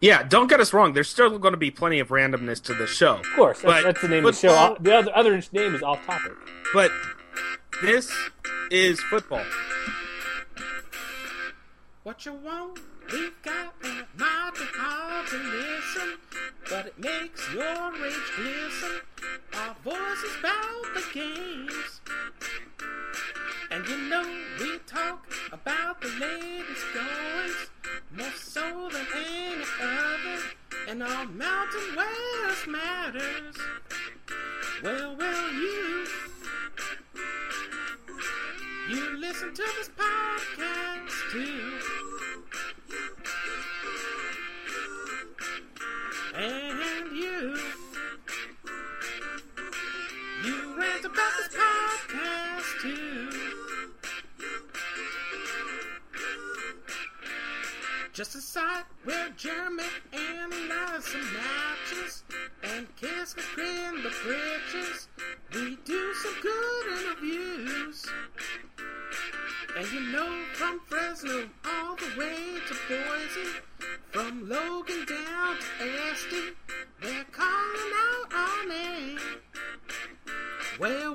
Yeah, don't get us wrong. There's still going to be plenty of randomness to the show. Of course, that's the name of the show. The other name is Off Topic. But this is football. What you want, we've got, and it might be hard to listen, but it makes your rage glisten. Our voices about the games. And you know we talk about the latest goings, more so than any other, and our Mountain West matters. Well, you listen to this podcast too. And you rant about this podcast too. Just a site where Jeremy analyzes some matches and Kiss can grin the bridges. We do some good interviews. And you know, from Fresno all the way to Boise, from Logan down to Esty, they're calling out our name. Well,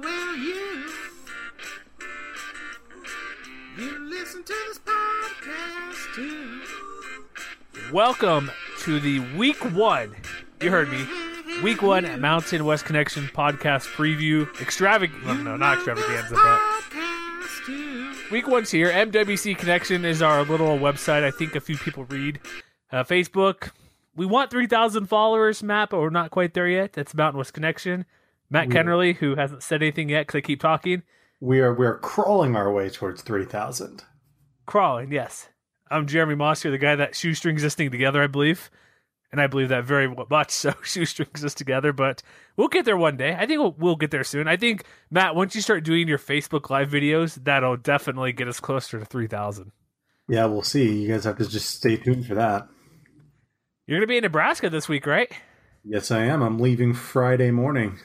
you listen to this podcast too. Welcome to the Week 1, you heard me, Week 1 Mountain West Connection podcast preview. Not extravaganza, but Week 1's here. MWC Connection is our little website I think a few people read. Facebook, we want 3,000 followers, Matt, but we're not quite there yet. That's Mountain West Connection. Matt Kennerly, who hasn't said anything yet because I keep talking. We're crawling our way towards 3,000. Crawling, yes. I'm Jeremy Moss here, the guy that shoestrings this thing together, I believe. And I believe that very much so, shoestrings us together. But we'll get there one day. I think we'll get there soon. I think, Matt, once you start doing your Facebook Live videos, that'll definitely get us closer to 3,000. Yeah, we'll see. You guys have to just stay tuned for that. You're going to be in Nebraska this week, right? Yes, I am. I'm leaving Friday morning.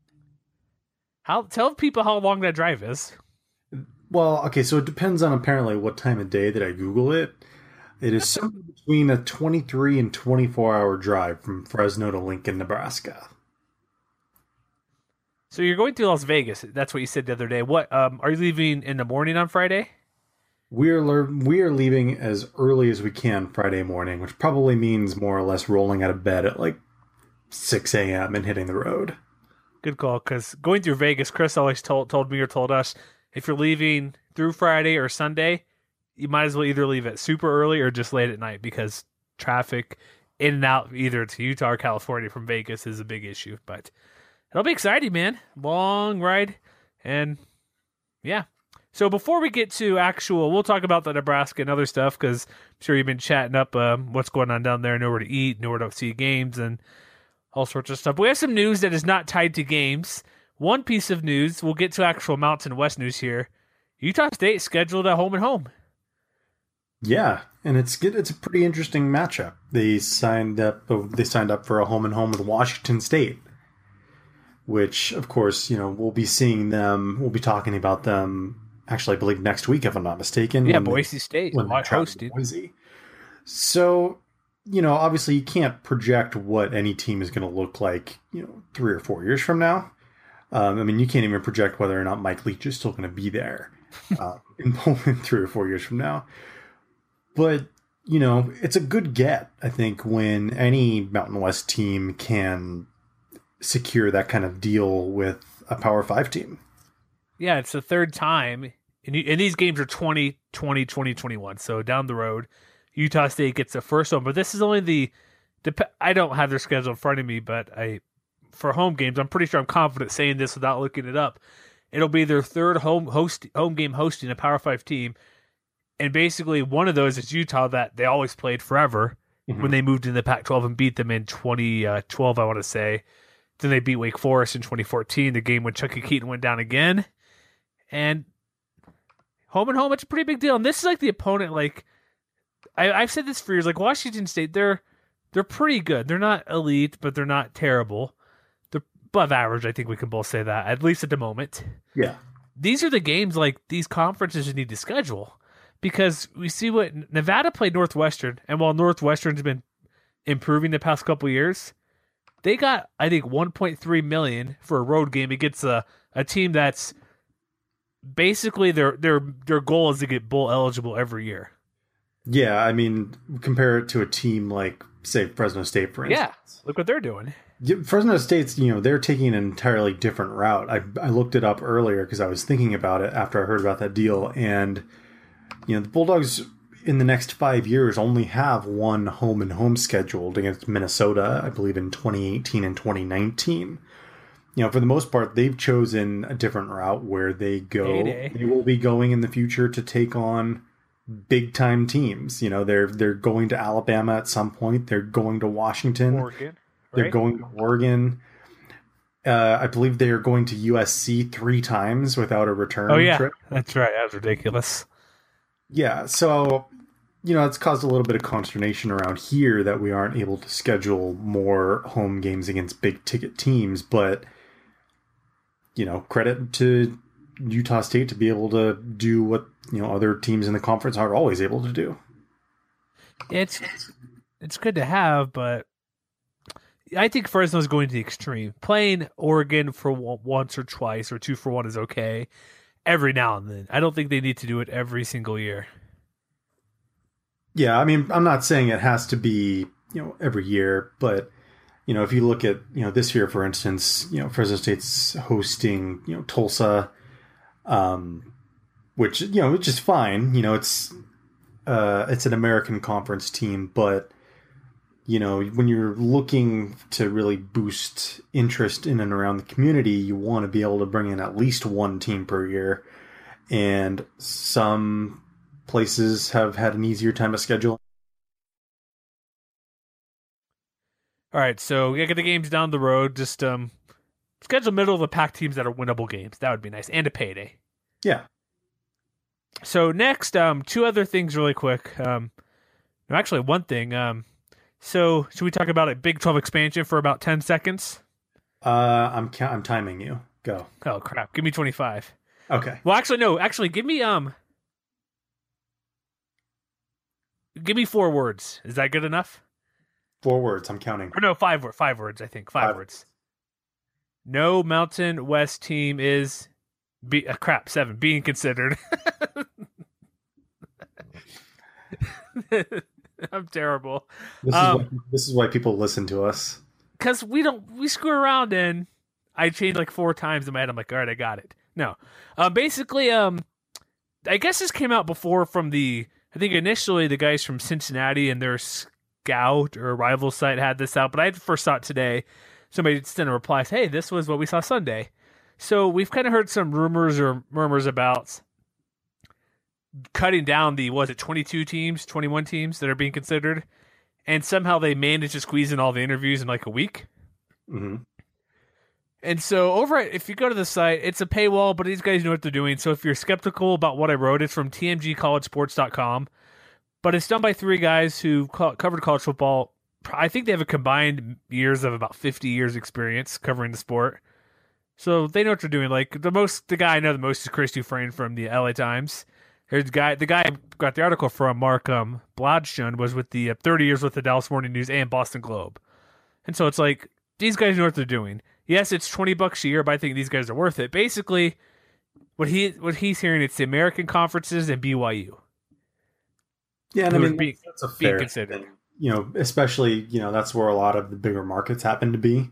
Tell people how long that drive is. Well, okay, so it depends on apparently what time of day that I Google it. It is somewhere between a 23 and 24-hour drive from Fresno to Lincoln, Nebraska. So you're going to Las Vegas. That's what you said the other day. What are you leaving in the morning on Friday? We are leaving as early as we can Friday morning, which probably means more or less rolling out of bed at like 6 a.m. and hitting the road. Good call, because going through Vegas, Chris always told me or told us, if you're leaving through Friday or Sunday, you might as well either leave it super early or just late at night, because traffic in and out either to Utah or California from Vegas is a big issue. But it'll be exciting, man. Long ride. And yeah. So before we get to we'll talk about the Nebraska and other stuff, because I'm sure you've been chatting up what's going on down there, know where to eat, know where to see games, and all sorts of stuff. We have some news that is not tied to games. One piece of news, we'll get to actual Mountain West news here. Utah State scheduled a home and home. Yeah, and it's a pretty interesting matchup. They signed up for a home and home with Washington State, which, of course, we'll be seeing them. We'll be talking about them. Actually, I believe next week, if I'm not mistaken. Yeah, Boise State hosted Boise. So, obviously, you can't project what any team is going to look like, 3 or 4 years from now. You can't even project whether or not Mike Leach is still going to be there in Pullman 3 or 4 years from now. But, it's a good get, I think, when any Mountain West team can secure that kind of deal with a Power 5 team. Yeah, it's the third time. And these games are 2020, 2021. So down the road, Utah State gets the first one. But this is only I don't have their schedule in front of me, but for home games, I'm pretty sure I'm confident saying this without looking it up. It'll be their third home game hosting a Power 5 team. And basically one of those is Utah, that they always played forever when they moved into the Pac-12 and beat them in 2012, I want to say. Then they beat Wake Forest in 2014, the game when Chucky Keaton went down again. And home and home, it's a pretty big deal. And this is like the opponent, like I've said this for years, like Washington State, they're pretty good. They're not elite, but they're not terrible. They're above average, I think we can both say that, at least at the moment. Yeah. These are the games like these conferences need to schedule, because we see what Nevada played Northwestern, and while Northwestern's been improving the past couple years. They got, I think, $1.3 million for a road game against a team that's basically their goal is to get bowl eligible every year. Yeah, I mean, compare it to a team like, say, Fresno State, for instance. Yeah, look what they're doing. Fresno State's, they're taking an entirely different route. I looked it up earlier because I was thinking about it after I heard about that deal. And, the Bulldogs in the next 5 years only have one home and home scheduled against Minnesota, I believe in 2018 and 2019. For the most part, they've chosen a different route where they go. They will be going in the future to take on big time teams. They're going to Alabama at some point. They're going to Washington. Oregon. They're going to Oregon. I believe they are going to USC 3 times without a return trip. That's right. That's ridiculous. Yeah, so, it's caused a little bit of consternation around here that we aren't able to schedule more home games against big ticket teams. But, credit to Utah State to be able to do what, other teams in the conference aren't always able to do. It's good to have, but I think Fresno's going to the extreme. Playing Oregon for once or twice or 2 for 1 is okay every now and then. I don't think they need to do it every single year. Yeah, I mean, I'm not saying it has to be, every year, but, if you look at, this year, for instance, Fresno State's hosting, Tulsa, which, which is fine. It's an American Conference team, but, when you're looking to really boost interest in and around the community, you want to be able to bring in at least one team per year. And some places have had an easier time of scheduling. All right, so we got to get the games down the road. Just schedule middle of the pack teams that are winnable games. That would be nice. And a payday. Yeah. So next, 2 other things really quick. Actually, one thing. So should we talk about a Big 12 expansion for about 10 seconds? I'm timing you. Go. Oh crap! Give me 25. Okay. Well, actually, no. Actually, give me 4 words. Is that good enough? 4 words. I'm counting. Or no, 5 words. 5 words. I think 5 words. No Mountain West team is 7 being considered. I'm terrible. This is why people listen to us. Because we screw around and I changed like 4 times in my head. I'm like, all right, I got it. No. Basically, I guess this came out before from I think initially the guys from Cincinnati and their Scout or rival site had this out, but I first saw it today. Somebody sent a reply, hey, this was what we saw Sunday. So we've kind of heard some rumors or murmurs about cutting down the 22 teams, 21 teams that are being considered, and somehow they managed to squeeze in all the interviews in like a week. Mm-hmm. And so if you go to the site, it's a paywall, but these guys know what they're doing. So if you're skeptical about what I wrote, it's from tmgcollegesports.com, but it's done by 3 guys who covered college football. I think they have a combined years of about 50 years experience covering the sport. So they know what they're doing. Like the guy I know the most is Chris Dufresne from the LA Times. The guy I got the article from, Mark Bladstone, was with the 30 years with the Dallas Morning News and Boston Globe. And so it's like, these guys know what they're doing. Yes, it's $20 a year, but I think these guys are worth it. Basically, what he's hearing, it's the American conferences and BYU. Yeah, and I mean, that's a fair considered. Thing. Especially, that's where a lot of the bigger markets happen to be.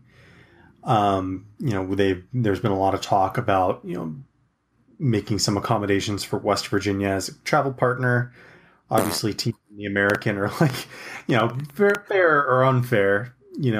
There's been a lot of talk about, making some accommodations for West Virginia as a travel partner. Obviously, teams in the American are like, fair or unfair.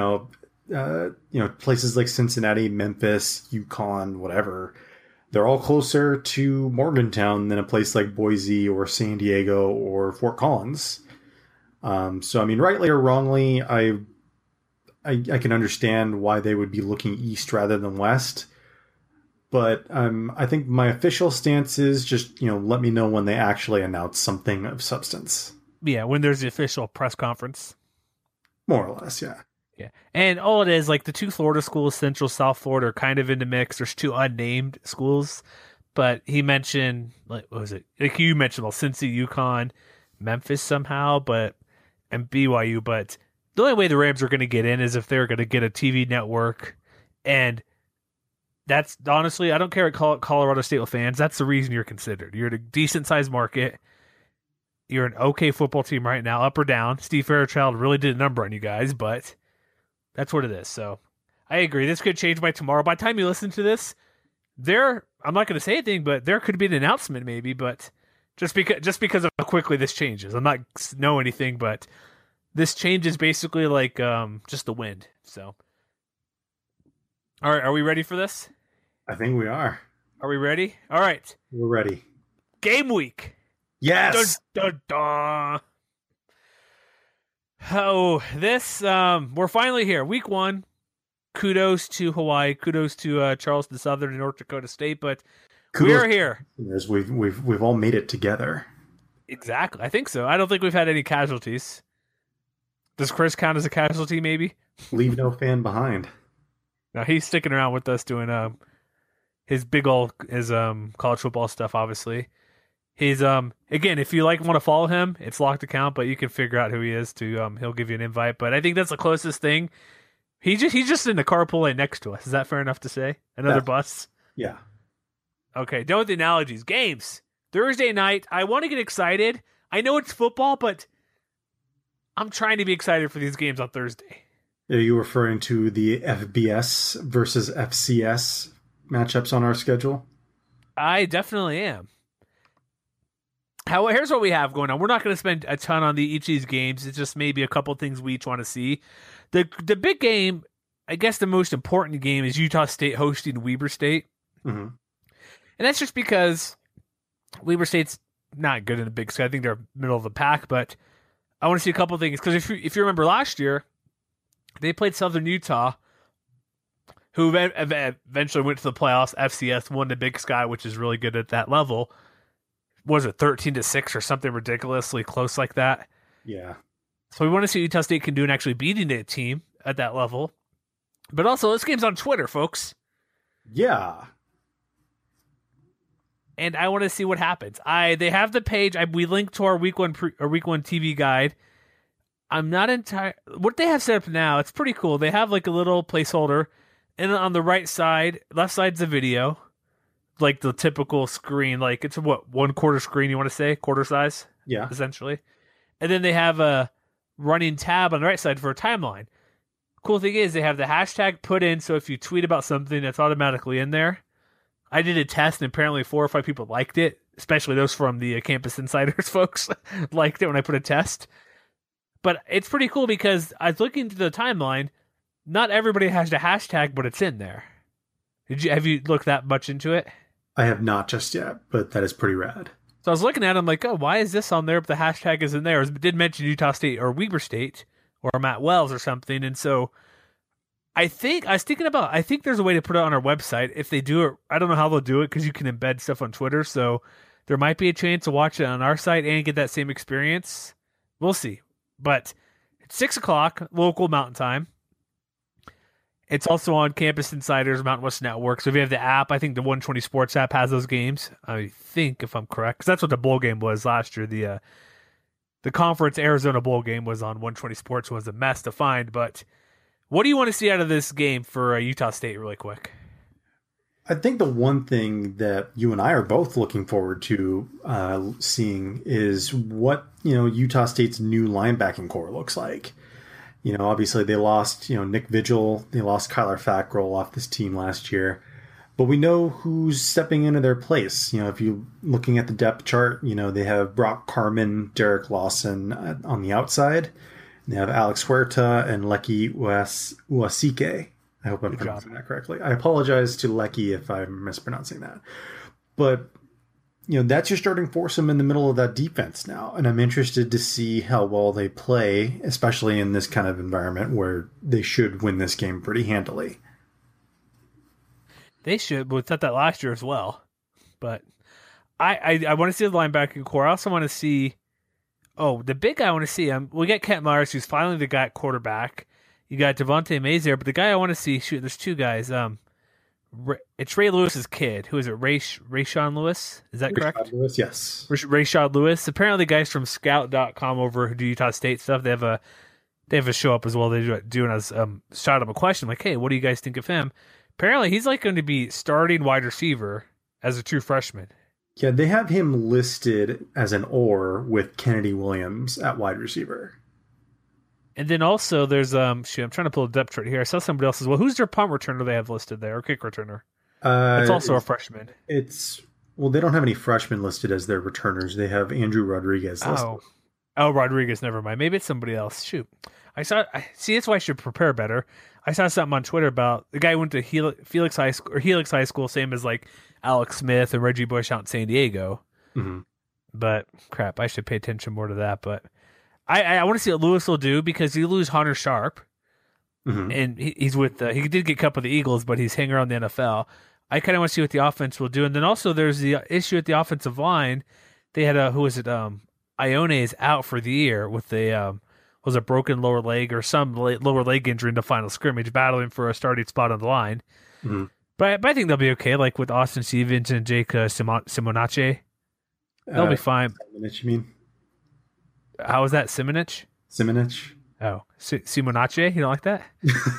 Places like Cincinnati, Memphis, UConn, whatever. They're all closer to Morgantown than a place like Boise or San Diego or Fort Collins. So, I mean, rightly or wrongly, I can understand why they would be looking east rather than west. But I think my official stance is just, let me know when they actually announce something of substance. Yeah, when there's the official press conference. More or less, yeah. Yeah. And all it is, like the 2 Florida schools, Central, South Florida, are kind of in the mix. There's 2 unnamed schools. But he mentioned, like, what was it? Like you mentioned, Cincy, UConn, Memphis somehow, and BYU. But the only way the Rams are going to get in is if they're going to get a TV network, and that's honestly, I don't care what Colorado State fans. That's the reason you're considered. You're in a decent sized market. You're an okay football team right now, up or down. Steve Fairchild really did a number on you guys, but that's what it is. So I agree. This could change by tomorrow. By the time you listen to this, I'm not going to say anything, but there could be an announcement maybe, but just because of how quickly this changes. I'm not know anything, but this changes basically like just the wind. So, all right, are we ready for this? I think we are. Are we ready? All right. We're ready. Game week. Yes. Dun, dun, dun. Oh, this we're finally here. Week 1. Kudos to Hawaii. Kudos to Charleston Southern and North Dakota State, but we are here. We've all made it together. Exactly. I think so. I don't think we've had any casualties. Does Chris count as a casualty, maybe? Leave no fan behind. No, he's sticking around with us doing his college football stuff, obviously. He's again, if you want to follow him, it's locked account, but you can figure out who he is he'll give you an invite. But I think that's the closest thing. He's just in the carpool lane next to us. Is that fair enough to say? Another bus? Yeah. Okay, done with the analogies. Games. Thursday night. I want to get excited. I know it's football, but I'm trying to be excited for these games on Thursday. Are you referring to the FBS versus FCS matchups on our schedule? I definitely am. Here's what we have going on. We're not going to spend a ton on each of these games. It's just maybe a couple things we each want to see. The big game, I guess the most important game, is Utah State hosting Weber State. Mm-hmm. And that's just because Weber State's not good in the Big Sky. I think they're middle of the pack, but I want to see a couple things. Because if you remember last year, they played Southern Utah, who eventually went to the playoffs. FCS won the Big Sky, which is really good at that level. Was it 13-6 or something ridiculously close like that? Yeah. So we want to see what Utah State can do in actually beating a team at that level. But also, this game's on Twitter, folks. Yeah. And I want to see what happens. They have the page. We linked to our week one TV guide. I'm not entirely... What they have set up now, it's pretty cool. They have like a little placeholder. And on the right side, left side's the video. Like the typical screen. Like it's what, 1/4 screen you want to say? Quarter size? Yeah. Essentially. And then they have a running tab on the right side for a timeline. Cool thing is they have the hashtag put in, so if you tweet about something, that's automatically in there. I did a test, and apparently 4 or 5 people liked it, especially those from the Campus Insiders folks liked it when I put a test. But it's pretty cool because I was looking through the timeline. Not everybody has the hashtag, but it's in there. Have you looked that much into it? I have not just yet, but that is pretty rad. So I was looking at it, I'm like, oh, why is this on there? But the hashtag is in there. It did mention Utah State or Weber State or Matt Wells or something. And so I think there's a way to put it on our website. If they do it, I don't know how they'll do it because you can embed stuff on Twitter. So there might be a chance to watch it on our site and get that same experience. We'll see. But it's 6 o'clock local Mountain Time. It's also on Campus Insiders, Mountain West Network. So if you have the app, I think the 120 Sports app has those games. I think, if I'm correct, because that's what the bowl game was last year. The Conference Arizona Bowl game was on 120 Sports. It was a mess to find. But what do you want to see out of this game for Utah State really quick? I think the one thing that you and I are both looking forward to seeing is what Utah State's new linebacking core looks like. Obviously they lost, Nick Vigil. They lost Kyler Fackrell off this team last year. But we know who's stepping into their place. If you're looking at the depth chart, they have Brock Carmen, Derek Lawson on the outside. They have Alex Huerta and Lecky Uasike. I hope I'm pronouncing that correctly. I apologize to Lecky if I'm mispronouncing that. But that's your starting foursome in the middle of that defense now. And I'm interested to see how well they play, especially in this kind of environment where they should win this game pretty handily. They should, but we thought that last year as well. But I want to see the linebacking core. I also want to see, the big guy I want to see, we got Kent Myers, who's finally the guy at quarterback. You got Devontae Mays there, but the guy I want to see, there's 2 guys. It's Ray Lewis's kid. Who is it? Rayshawn Lewis? Is that correct? Rayshawn Lewis, yes. Rayshawn Lewis. Apparently, the guys from Scout.com over who do Utah State stuff. They have a Davis show up as well. They do and as shot him a question like, "Hey, what do you guys think of him?" Apparently, he's like going to be starting wide receiver as a true freshman. Yeah, they have him listed as an or with Kennedy Williams at wide receiver. And then also there's I'm trying to pull a depth chart here. I saw somebody else's. Well, who's their punt returner they have listed there, or kick returner? It's also a freshman. They don't have any freshmen listed as their returners. They have Andrew Rodriguez listed. Oh, Rodriguez. Never mind. Maybe it's somebody else. Shoot, see. That's why I should prepare better. I saw something on Twitter about the guy who went to Helix High School, same as like Alex Smith and Reggie Bush out in San Diego. Mm-hmm. But crap, I should pay attention more to that. But I want to see what Lewis will do because you lose Hunter Sharp, and he's with he did get cut with the Eagles, but he's hanging around the NFL. I kind of want to see what the offense will do, and then also there's the issue at the offensive line. They had Ione is out for the year with was a broken lower leg or some lower leg injury in the final scrimmage, battling for a starting spot on the line. Mm-hmm. But I think they'll be okay, like with Austin Stevens and Jake Simonache. They'll be fine. Simonich, you mean? How was that? Simonich? Oh, Simonache? You don't like that?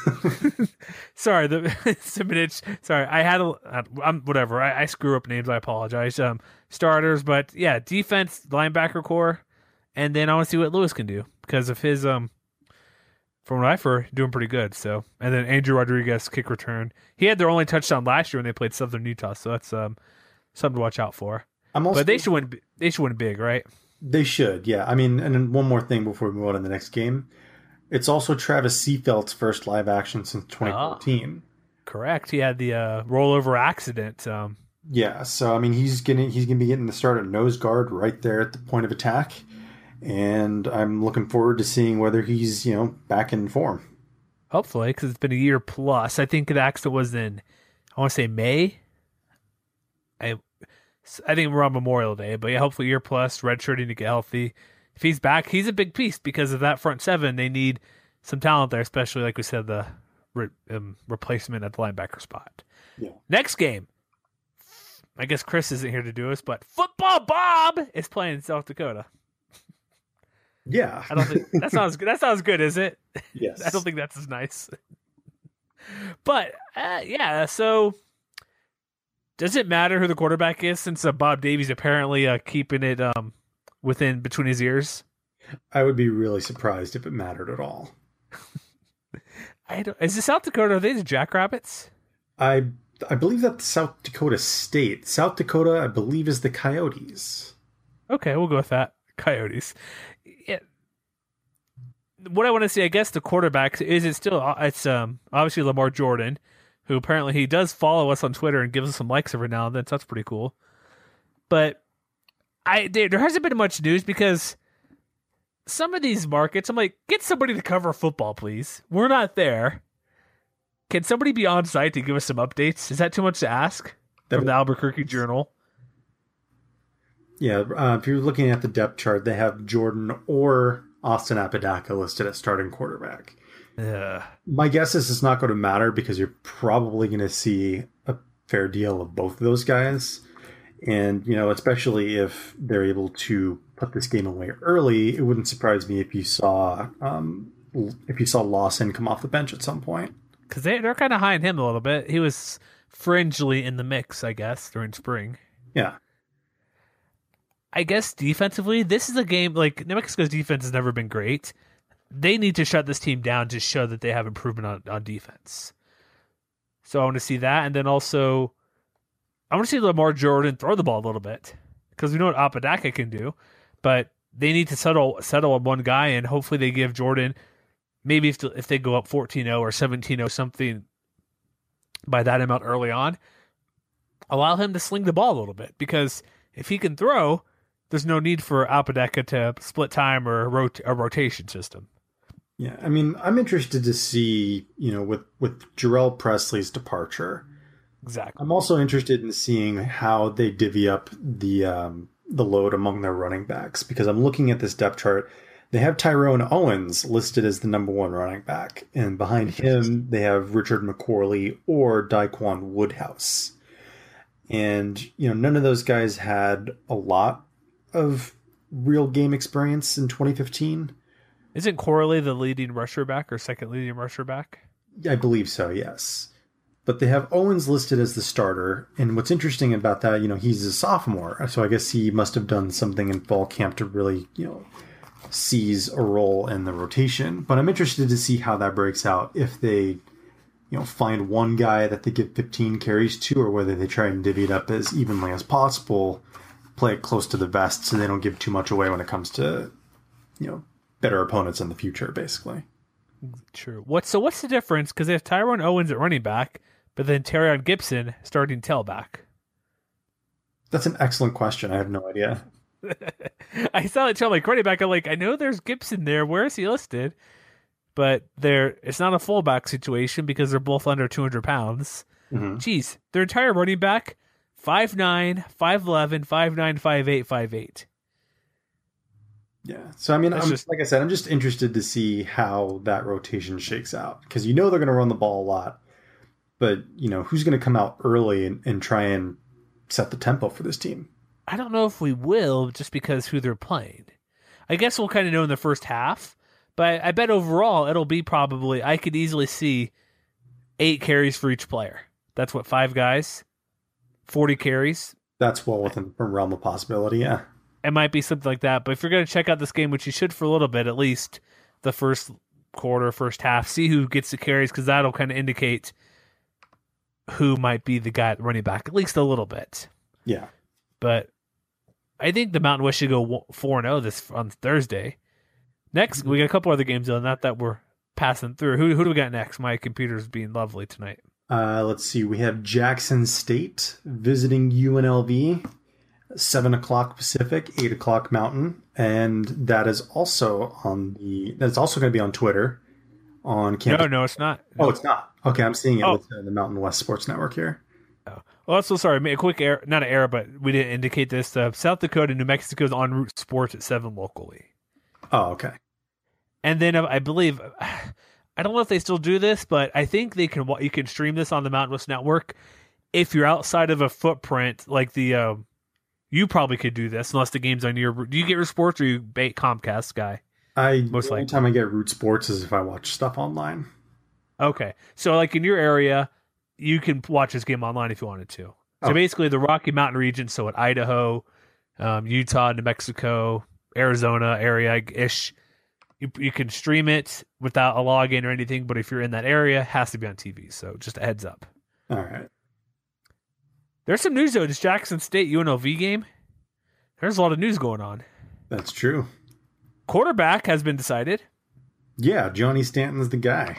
Sorry, the Simonich. Sorry, I'm whatever. I screw up names. I apologize. Starters, but yeah, defense, linebacker core, and then I want to see what Lewis can do because of his from what I've heard, doing pretty good. So, and then Andrew Rodriguez kick return. He had their only touchdown last year when they played Southern Utah, so that's something to watch out for. But they should win. They should win big, right? They should, yeah. I mean, and then one more thing before we move on to the next game. It's also Travis Seafeld's first live action since 2014. Correct. He had the rollover accident. Yeah, so I mean, he's gonna be getting the start at nose guard right there at the point of attack, and I'm looking forward to seeing whether he's back in form. Hopefully, because it's been a year plus. I think the accident was in, I want to say May. I think we're on Memorial Day, but yeah, hopefully year plus, redshirting to get healthy. If he's back, he's a big piece because of that front seven. They need some talent there, especially like we said, the replacement at the linebacker spot. Yeah. Next game, I guess Chris isn't here to do us, but Football Bob is playing South Dakota. Yeah, I don't think that sounds good. That sounds good, is it? Yes. I don't think that's as nice. But yeah, so. Does it matter who the quarterback is since Bob Davies apparently keeping it between his ears? I would be really surprised if it mattered at all. Is it South Dakota? Are they the Jackrabbits? I believe that's South Dakota State. South Dakota, I believe, is the Coyotes. Okay, we'll go with that. Coyotes. Yeah. What I want to see, I guess, the quarterback is it still? It's obviously Lamar Jordan, who apparently he does follow us on Twitter and gives us some likes every now and then, so that's pretty cool. But there hasn't been much news because some of these markets, I'm like, get somebody to cover football, please. We're not there. Can somebody be on site to give us some updates? Is that too much to ask from the Albuquerque Journal? Yeah, if you're looking at the depth chart, they have Jordan or Austin Apodaca listed as starting quarterback. My guess is it's not going to matter because you're probably going to see a fair deal of both of those guys. And, especially if they're able to put this game away early, it wouldn't surprise me if you saw Lawson come off the bench at some point. Because they're kind of high on him a little bit. He was fringely in the mix, I guess, during spring. Yeah. I guess defensively, this is a game, like, New Mexico's defense has never been great. They need to shut this team down to show that they have improvement on defense. So I want to see that. And then also, I want to see Lamar Jordan throw the ball a little bit. Because we know what Apodaca can do. But they need to settle on one guy, and hopefully they give Jordan, maybe if they go up 14-0 or 17-0, something by that amount early on, allow him to sling the ball a little bit. Because if he can throw, there's no need for Apodaca to split time or a rotation system. Yeah, I mean, I'm interested to see, with Jarrell Presley's departure. Exactly. I'm also interested in seeing how they divvy up the load among their running backs, because I'm looking at this depth chart. They have Tyrone Owens listed as the number one running back, and behind him they have Richard McCorley or Daquan Woodhouse. And, none of those guys had a lot of real game experience in 2015. Isn't Corley the leading rusher back or second leading rusher back? I believe so, yes. But they have Owens listed as the starter, and what's interesting about that, he's a sophomore, so I guess he must have done something in fall camp to really, seize a role in the rotation. But I'm interested to see how that breaks out, if they, find one guy that they give 15 carries to, or whether they try and divvy it up as evenly as possible, play it close to the vest so they don't give too much away when it comes to, better opponents in the future, basically. True. What's the difference? Because they have Tyrone Owens at running back, but then Terrion Gibson starting tailback. That's an excellent question. I have no idea. I saw it tell like running back. I'm like, I know there's Gibson there. Where is he listed? But it's not a fullback situation because they're both under 200 pounds. Mm-hmm. Jeez, their entire running back, 5'9", 5'11", 5'9", 5'8", 5'8". Yeah. So, I mean, like I said, I'm just interested to see how that rotation shakes out. Because they're going to run the ball a lot. But, who's going to come out early and try and set the tempo for this team? I don't know if we will, just because who they're playing. I guess we'll kind of know in the first half. But I bet overall it'll be probably, I could easily see 8 carries for each player. That's what, 5 guys? 40 carries? That's well within the realm of possibility, yeah. It might be something like that. But if you're going to check out this game, which you should for a little bit, at least the first quarter, first half, see who gets the carries, because that'll kind of indicate who might be the guy running back, at least a little bit. Yeah. But I think the Mountain West should go 4-0 this on Thursday. Next, we got a couple other games on that we're passing through. Who do we got next? My computer's being lovely tonight. Let's see. We have Jackson State visiting UNLV, 7 o'clock Pacific, 8 o'clock Mountain, and that is also that's also going to be on Twitter. On campus. No, it's not. Oh, it's not. Okay, I'm seeing it with the Mountain West Sports Network here. Oh. Well, also, sorry, a quick error, not an error, but we didn't indicate this. South Dakota and New Mexico is en route sports at 7 locally. Oh, okay. And then I believe, I don't know if they still do this, but I think you can stream this on the Mountain West Network if you're outside of a footprint like the. You probably could do this unless the game's on your. Do you get your sports or you bait Comcast guy? The only time I get Root Sports is if I watch stuff online. Okay. So, like in your area, you can watch this game online if you wanted to. So, basically, the Rocky Mountain region, so at Idaho, Utah, New Mexico, Arizona area-ish, you can stream it without a login or anything, but if you're in that area, it has to be on TV. So, just a heads up. All right. There's some news, though. This Jackson State UNLV game, there's a lot of news going on. That's true. Quarterback has been decided. Yeah, Johnny Stanton's the guy.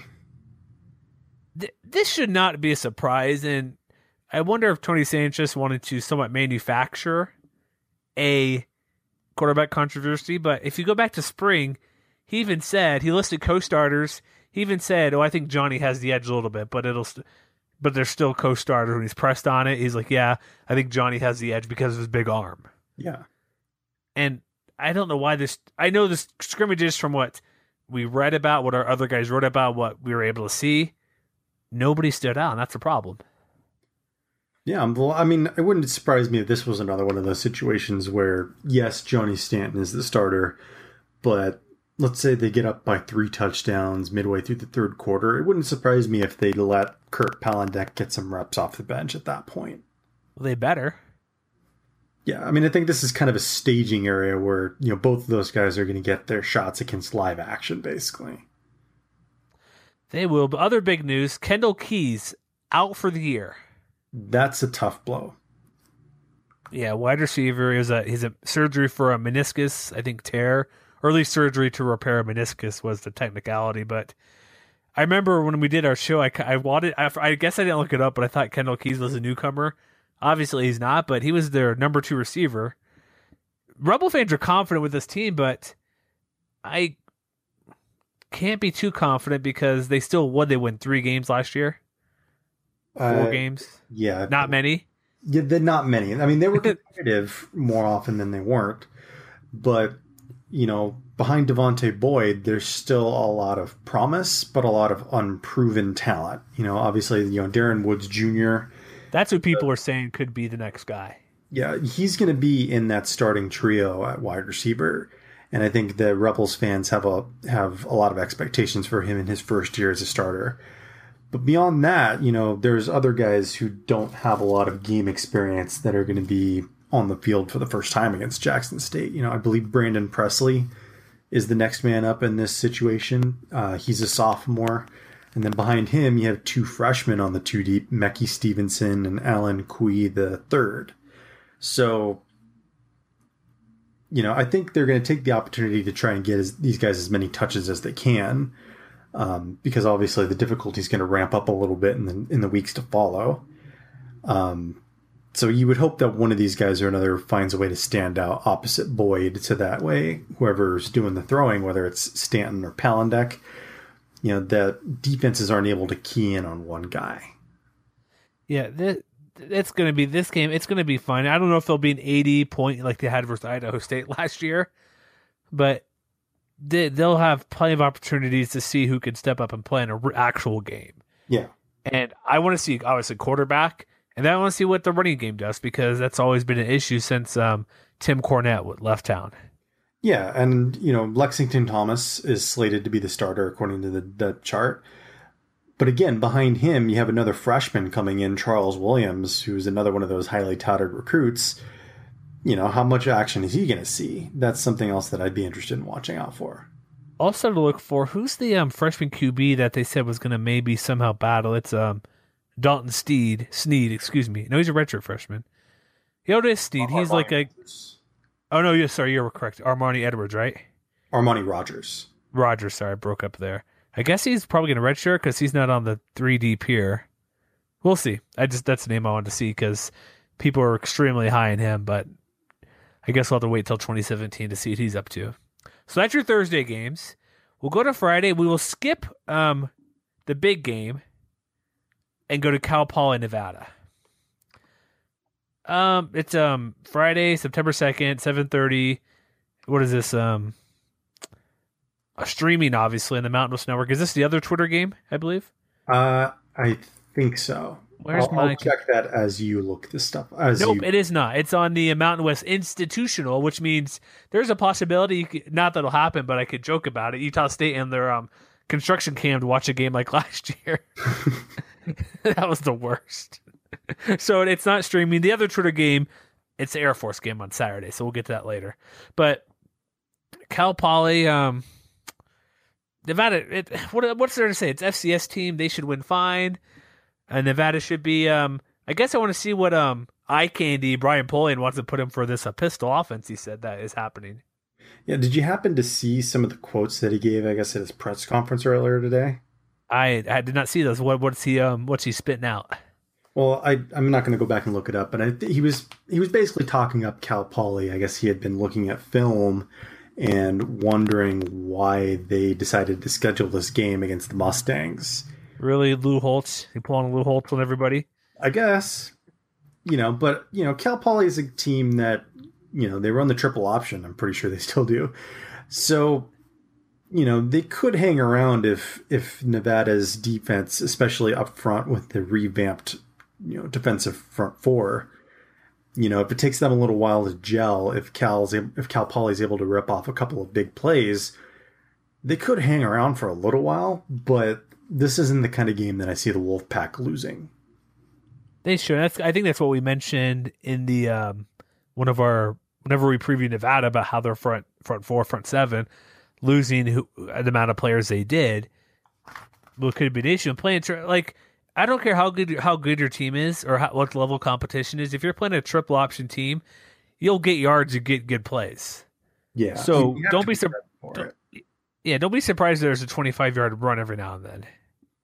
This should not be a surprise, and I wonder if Tony Sanchez wanted to somewhat manufacture a quarterback controversy, but if you go back to spring, he even said, he listed co-starters, he even said, I think Johnny has the edge a little bit, but there's still co-starter. When he's pressed on it, he's like, yeah, I think Johnny has the edge because of his big arm. Yeah. And I don't know why I know this scrimmages from what we read about, what our other guys wrote about, what we were able to see. Nobody stood out, and that's a problem. Yeah, I mean, it wouldn't surprise me if this was another one of those situations where, yes, Johnny Stanton is the starter, but let's say they get up by 3 touchdowns midway through the third quarter. It wouldn't surprise me if they let Kurt Palandek get some reps off the bench at that point. Well, they better. Yeah, I mean, I think this is kind of a staging area where, both of those guys are going to get their shots against live action, basically. They will. But other big news, Kendall Keys out for the year. That's a tough blow. Yeah, wide receiver. He's a surgery for a meniscus, I think, tear. Early surgery to repair a meniscus was the technicality. But I remember when we did our show, I guess I didn't look it up, but I thought Kendall Keys was a newcomer. Obviously, he's not, but he was their number 2 receiver. Rebel fans are confident with this team, but I can't be too confident because they win 3 games last year? 4 games? Yeah. Not many? Yeah, not many. I mean, they were competitive more often than they weren't. But, behind Devontae Boyd, there's still a lot of promise, but a lot of unproven talent. Obviously, Darren Woods Jr., that's who people are saying could be the next guy. Yeah, he's going to be in that starting trio at wide receiver. And I think the Rebels fans have a lot of expectations for him in his first year as a starter. But beyond that, there's other guys who don't have a lot of game experience that are going to be on the field for the first time against Jackson State. I believe Brandon Presley is the next man up in this situation. He's a sophomore. And then behind him, you have two freshmen on the two deep, Mecky Stevenson and Alan Kui the third. So, I think they're going to take the opportunity to try and get these guys as many touches as they can, because obviously the difficulty is going to ramp up a little bit in the weeks to follow. So you would hope that one of these guys or another finds a way to stand out opposite Boyd, so that way whoever's doing the throwing, whether it's Stanton or Palandek, the defenses aren't able to key in on one guy. Yeah, it's going to be this game. It's going to be fun. I don't know if there'll be an 80-point like they had versus Idaho State last year, but they'll have plenty of opportunities to see who can step up and play in an actual game. Yeah. And I want to see, obviously, quarterback, and then I want to see what the running game does, because that's always been an issue since Tim Cornette left town. Yeah, and, Lexington Thomas is slated to be the starter according to the chart. But again, behind him, you have another freshman coming in, Charles Williams, who's another one of those highly touted recruits. How much action is he going to see? That's something else that I'd be interested in watching out for. Also to look for, who's the freshman QB that they said was going to maybe somehow battle? It's Dalton Sneed, excuse me. No, he's a redshirt freshman. Yeah, it is Sneed. He's like a... Oh, no, you're correct. Armani Edwards, right? Armani Rogers. Sorry, I broke up there. I guess he's probably going to redshirt because he's not on the 3 deep here. We'll see. That's the name I wanted to see because people are extremely high in him, but I guess we'll have to wait till 2017 to see what he's up to. So that's your Thursday games. We'll go to Friday. We will skip the big game and go to Cal Poly, Nevada. It's Friday, September 2nd, 7:30. What is this? Streaming, obviously, on the Mountain West Network. Is this the other Twitter game, I believe? I think so. I'll check that as you look this stuff. It is not. It's on the Mountain West Institutional, which means there's a possibility, not that it'll happen, but I could joke about it. Utah State and their construction cam to watch a game like last year. That was the worst. So it's not streaming. The other Twitter game, it's the Air Force game on Saturday, so we'll get to that later. But Cal Poly, Nevada, what's there to say? It's FCS team. They should win fine. And Nevada should be, I guess I want to see what eye candy Brian Polian wants to put him for this pistol offense he said that is happening. Yeah, did you happen to see some of the quotes that he gave, I guess, at his press conference earlier today? I did not see those. What's he spitting out? Well, I'm not going to go back and look it up, but he was basically talking up Cal Poly. I guess he had been looking at film and wondering why they decided to schedule this game against the Mustangs. Really, Lou Holtz? You pulling a Lou Holtz on everybody? I guess. But Cal Poly is a team that, they run the triple option. I'm pretty sure they still do. So, they could hang around if Nevada's defense, especially up front with the revamped, defensive front four, if it takes them a little while to gel, if Cal Poly is able to rip off a couple of big plays, they could hang around for a little while, but this isn't the kind of game that I see the Wolfpack losing. They should. I think that's what we mentioned in the whenever we previewed Nevada about how their front four, front seven, losing the amount of players they did, what could be an issue. And playing I don't care how good your team is or what level competition is. If you're playing a triple option team, you'll get yards, you get good plays. Yeah. So don't be surprised. Yeah, don't be surprised there's a 25-yard run every now and then.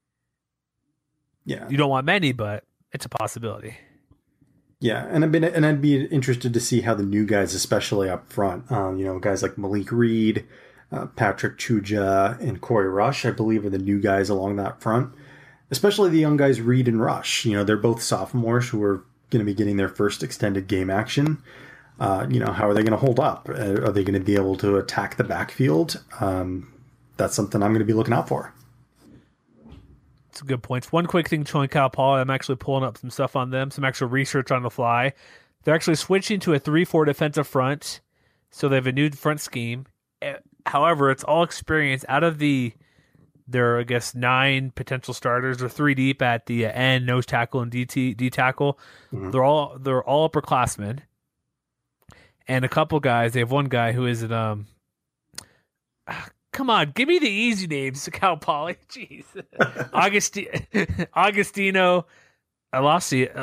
Yeah. You don't want many, but it's a possibility. Yeah, and I'd be interested to see how the new guys, especially up front, guys like Malik Reed, Patrick Chuja, and Corey Rush, I believe, are the new guys along that front. Especially the young guys Reed and Rush. They're both sophomores who are going to be getting their first extended game action. How are they going to hold up? Are they going to be able to attack the backfield? That's something I'm going to be looking out for. That's a good point. One quick thing showing Cal Poly, I'm actually pulling up some stuff on them, some extra research on the fly. They're actually switching to a 3-4 defensive front, so they have a new front scheme. However, it's all experience out of their, I guess, 9 potential starters, or 3 deep at the end, nose tackle and D tackle. Mhm. They're all upperclassmen, and a couple guys. They have one guy who is an come on, give me the easy names, Cal Poly. Jeez, Augustino, Elicia,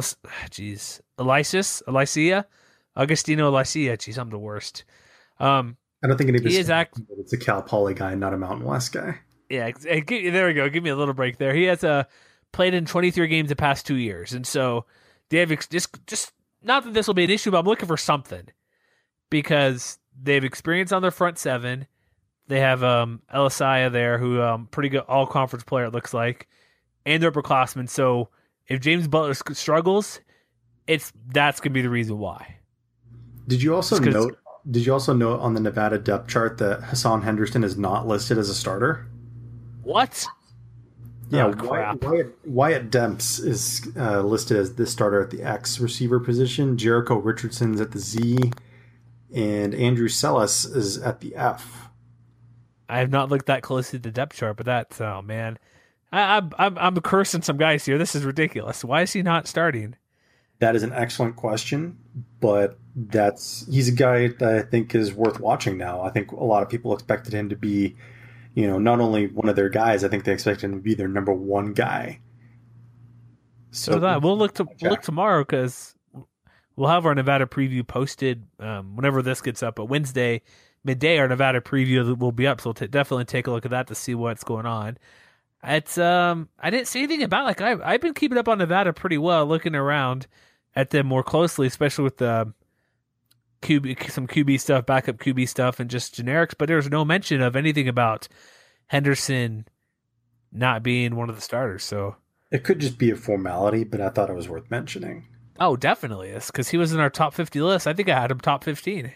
Agostino Elicia. Jeez, I'm the worst. I don't think any of He this is it's a Cal Poly guy, not a Mountain West guy. Yeah, there we go. Give me a little break there. He has played in 23 games the past 2 years, and so they have just not that this will be an issue, but I'm looking for something because they have experience on their front 7. They have Elisaya there, who pretty good all conference player it looks like, and they're upperclassmen. So if James Butler struggles, that's gonna be the reason why. Did you also note on the Nevada depth chart that Hassan Henderson is not listed as a starter? What? Yeah, Oh, crap. Wyatt Demps is listed as the starter at the X receiver position. Jericho Richardson's at the Z, and Andrew Sellis is at the F. I have not looked that closely at the depth chart, but that's man, I'm cursing some guys here. This is ridiculous. Why is he not starting? That is an excellent question, but he's a guy that I think is worth watching now. I think a lot of people expected him to be, not only one of their guys, I think they expected him to be their number 1 guy. So that we'll look tomorrow because we'll have our Nevada preview posted whenever this gets up. But Wednesday midday, our Nevada preview will be up. So we'll definitely take a look at that to see what's going on. It's I didn't see anything about I've been keeping up on Nevada pretty well, looking around at them more closely, especially with the some QB stuff, backup QB stuff, and just generics. But there's no mention of anything about Henderson not being one of the starters. So it could just be a formality, but I thought it was worth mentioning. Oh, definitely is, because he was in our top 50 list. I think I had him top 15.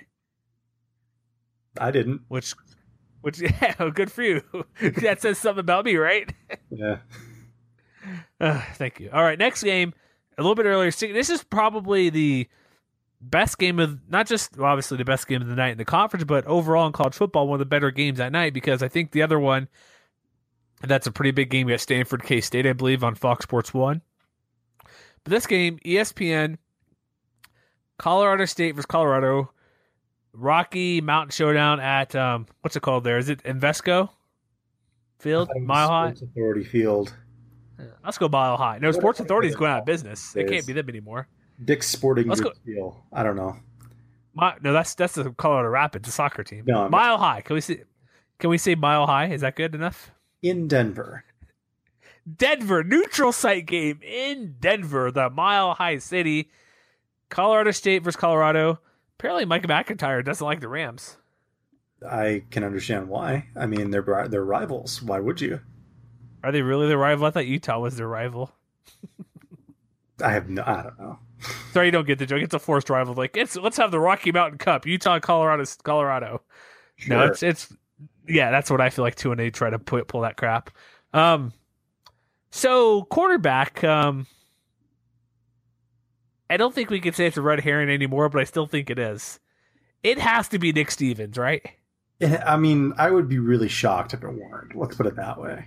I didn't. Which yeah, good for you. That says something about me, right? Yeah. Thank you. All right, next game, a little bit earlier. This is probably the best game of, not just obviously the best game of the night in the conference, but overall in college football, one of the better games that night, because I think the other one, that's a pretty big game at Stanford K-State, I believe, on Fox Sports 1. But this game, ESPN, Colorado State versus Colorado, Rocky Mountain Showdown at what's it called there? Is it Invesco Field? Mile High? Sports Authority Field. Let's go Mile High. No, Sports Authority's going out of business. They can't be them anymore. Dick's Sporting Let's Goods Field. I don't know. No, that's the Colorado Rapids, the soccer team. No, Mile High. Can we say Mile High? Is that good enough? In Denver. Denver, neutral site game in Denver, the Mile High City. Colorado State versus Colorado. Apparently Mike McIntyre doesn't like the Rams. I can understand why. I mean, they're rivals. Why would you? Are they really their rival? I thought Utah was their rival. I don't know. Sorry, you don't get the joke. It's a forced rival. Like, let's have the Rocky Mountain Cup. Utah, Colorado. Sure. No, it's yeah, that's what I feel like too when they try to pull that crap. So quarterback, I don't think we can say it's a red herring anymore, but I still think it is. It has to be Nick Stevens, right? I mean, I would be really shocked if it weren't. Let's put it that way.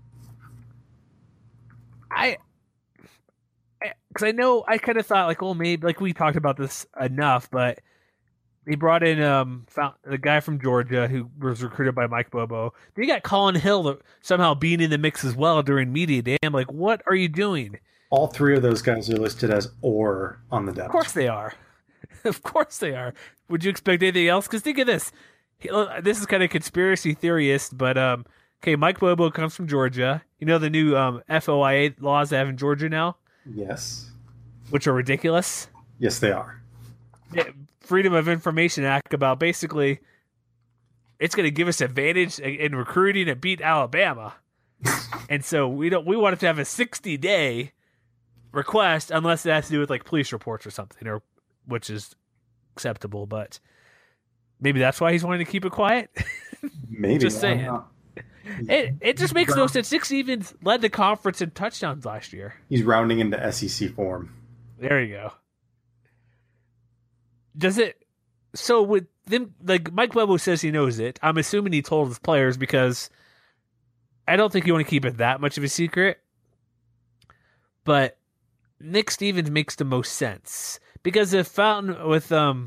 Because I know I kind of thought like, well, maybe like we talked about this enough, but he brought in the guy from Georgia who was recruited by Mike Bobo. Then you got Colin Hill somehow being in the mix as well during media day. I'm like, what are you doing? All 3 of those guys are listed as or on the depth. Of course they are. Of course they are. Would you expect anything else? Because think of this. This is kind of conspiracy theorist, but okay, Mike Bobo comes from Georgia. You know the new FOIA laws they have in Georgia now? Yes. Which are ridiculous. Yes, they are. Freedom of Information Act about basically it's going to give us advantage in recruiting and beat Alabama. And so we want it to have a 60-day request unless it has to do with like police reports or something, or which is acceptable, but maybe that's why he's wanting to keep it quiet. Maybe. Just saying. It just makes no sense. Nick Stevens led the conference in touchdowns last year. He's rounding into SEC form. There you go. Does it? So with them, like Mike Bobo says he knows it. I'm assuming he told his players because I don't think you want to keep it that much of a secret. But Nick Stevens makes the most sense because if Fountain with Go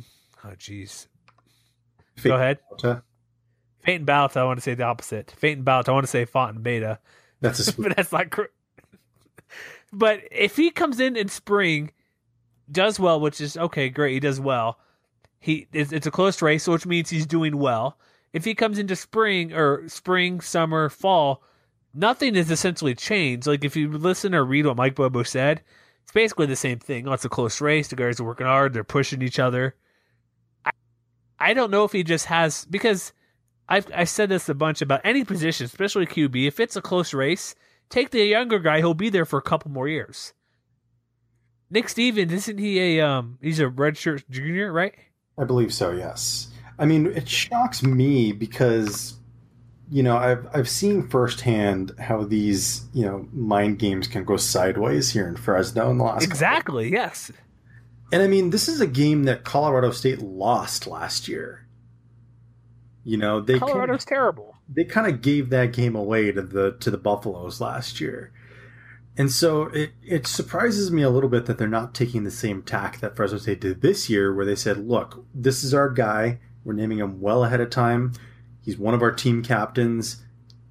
ahead. Fate and Balta, I want to say the opposite. Fate and Balta, I want to say Font and Beta. That's a but that's not correct. But if he comes in spring, does well, which is okay, great, he does well. It's a close race, which means he's doing well. If he comes into spring, summer, fall, nothing has essentially changed. Like if you listen or read what Mike Bobo said, it's basically the same thing. Oh, it's a close race. The guys are working hard. They're pushing each other. I don't know if he just has, because I said this a bunch about any position, especially QB. If it's a close race, take the younger guy. He'll be there for a couple more years. Nick Stevens, isn't he he's a redshirt junior, right? I believe so, yes. I mean, it shocks me because, I've seen firsthand how these, mind games can go sideways here in Fresno in the last Exactly, yes. And I mean, this is a game that Colorado State lost last year. Colorado's terrible. They kind of gave that game away to the Buffaloes last year. And so it surprises me a little bit that they're not taking the same tack that Fresno State did this year, where they said, look, this is our guy. We're naming him well ahead of time. He's one of our team captains.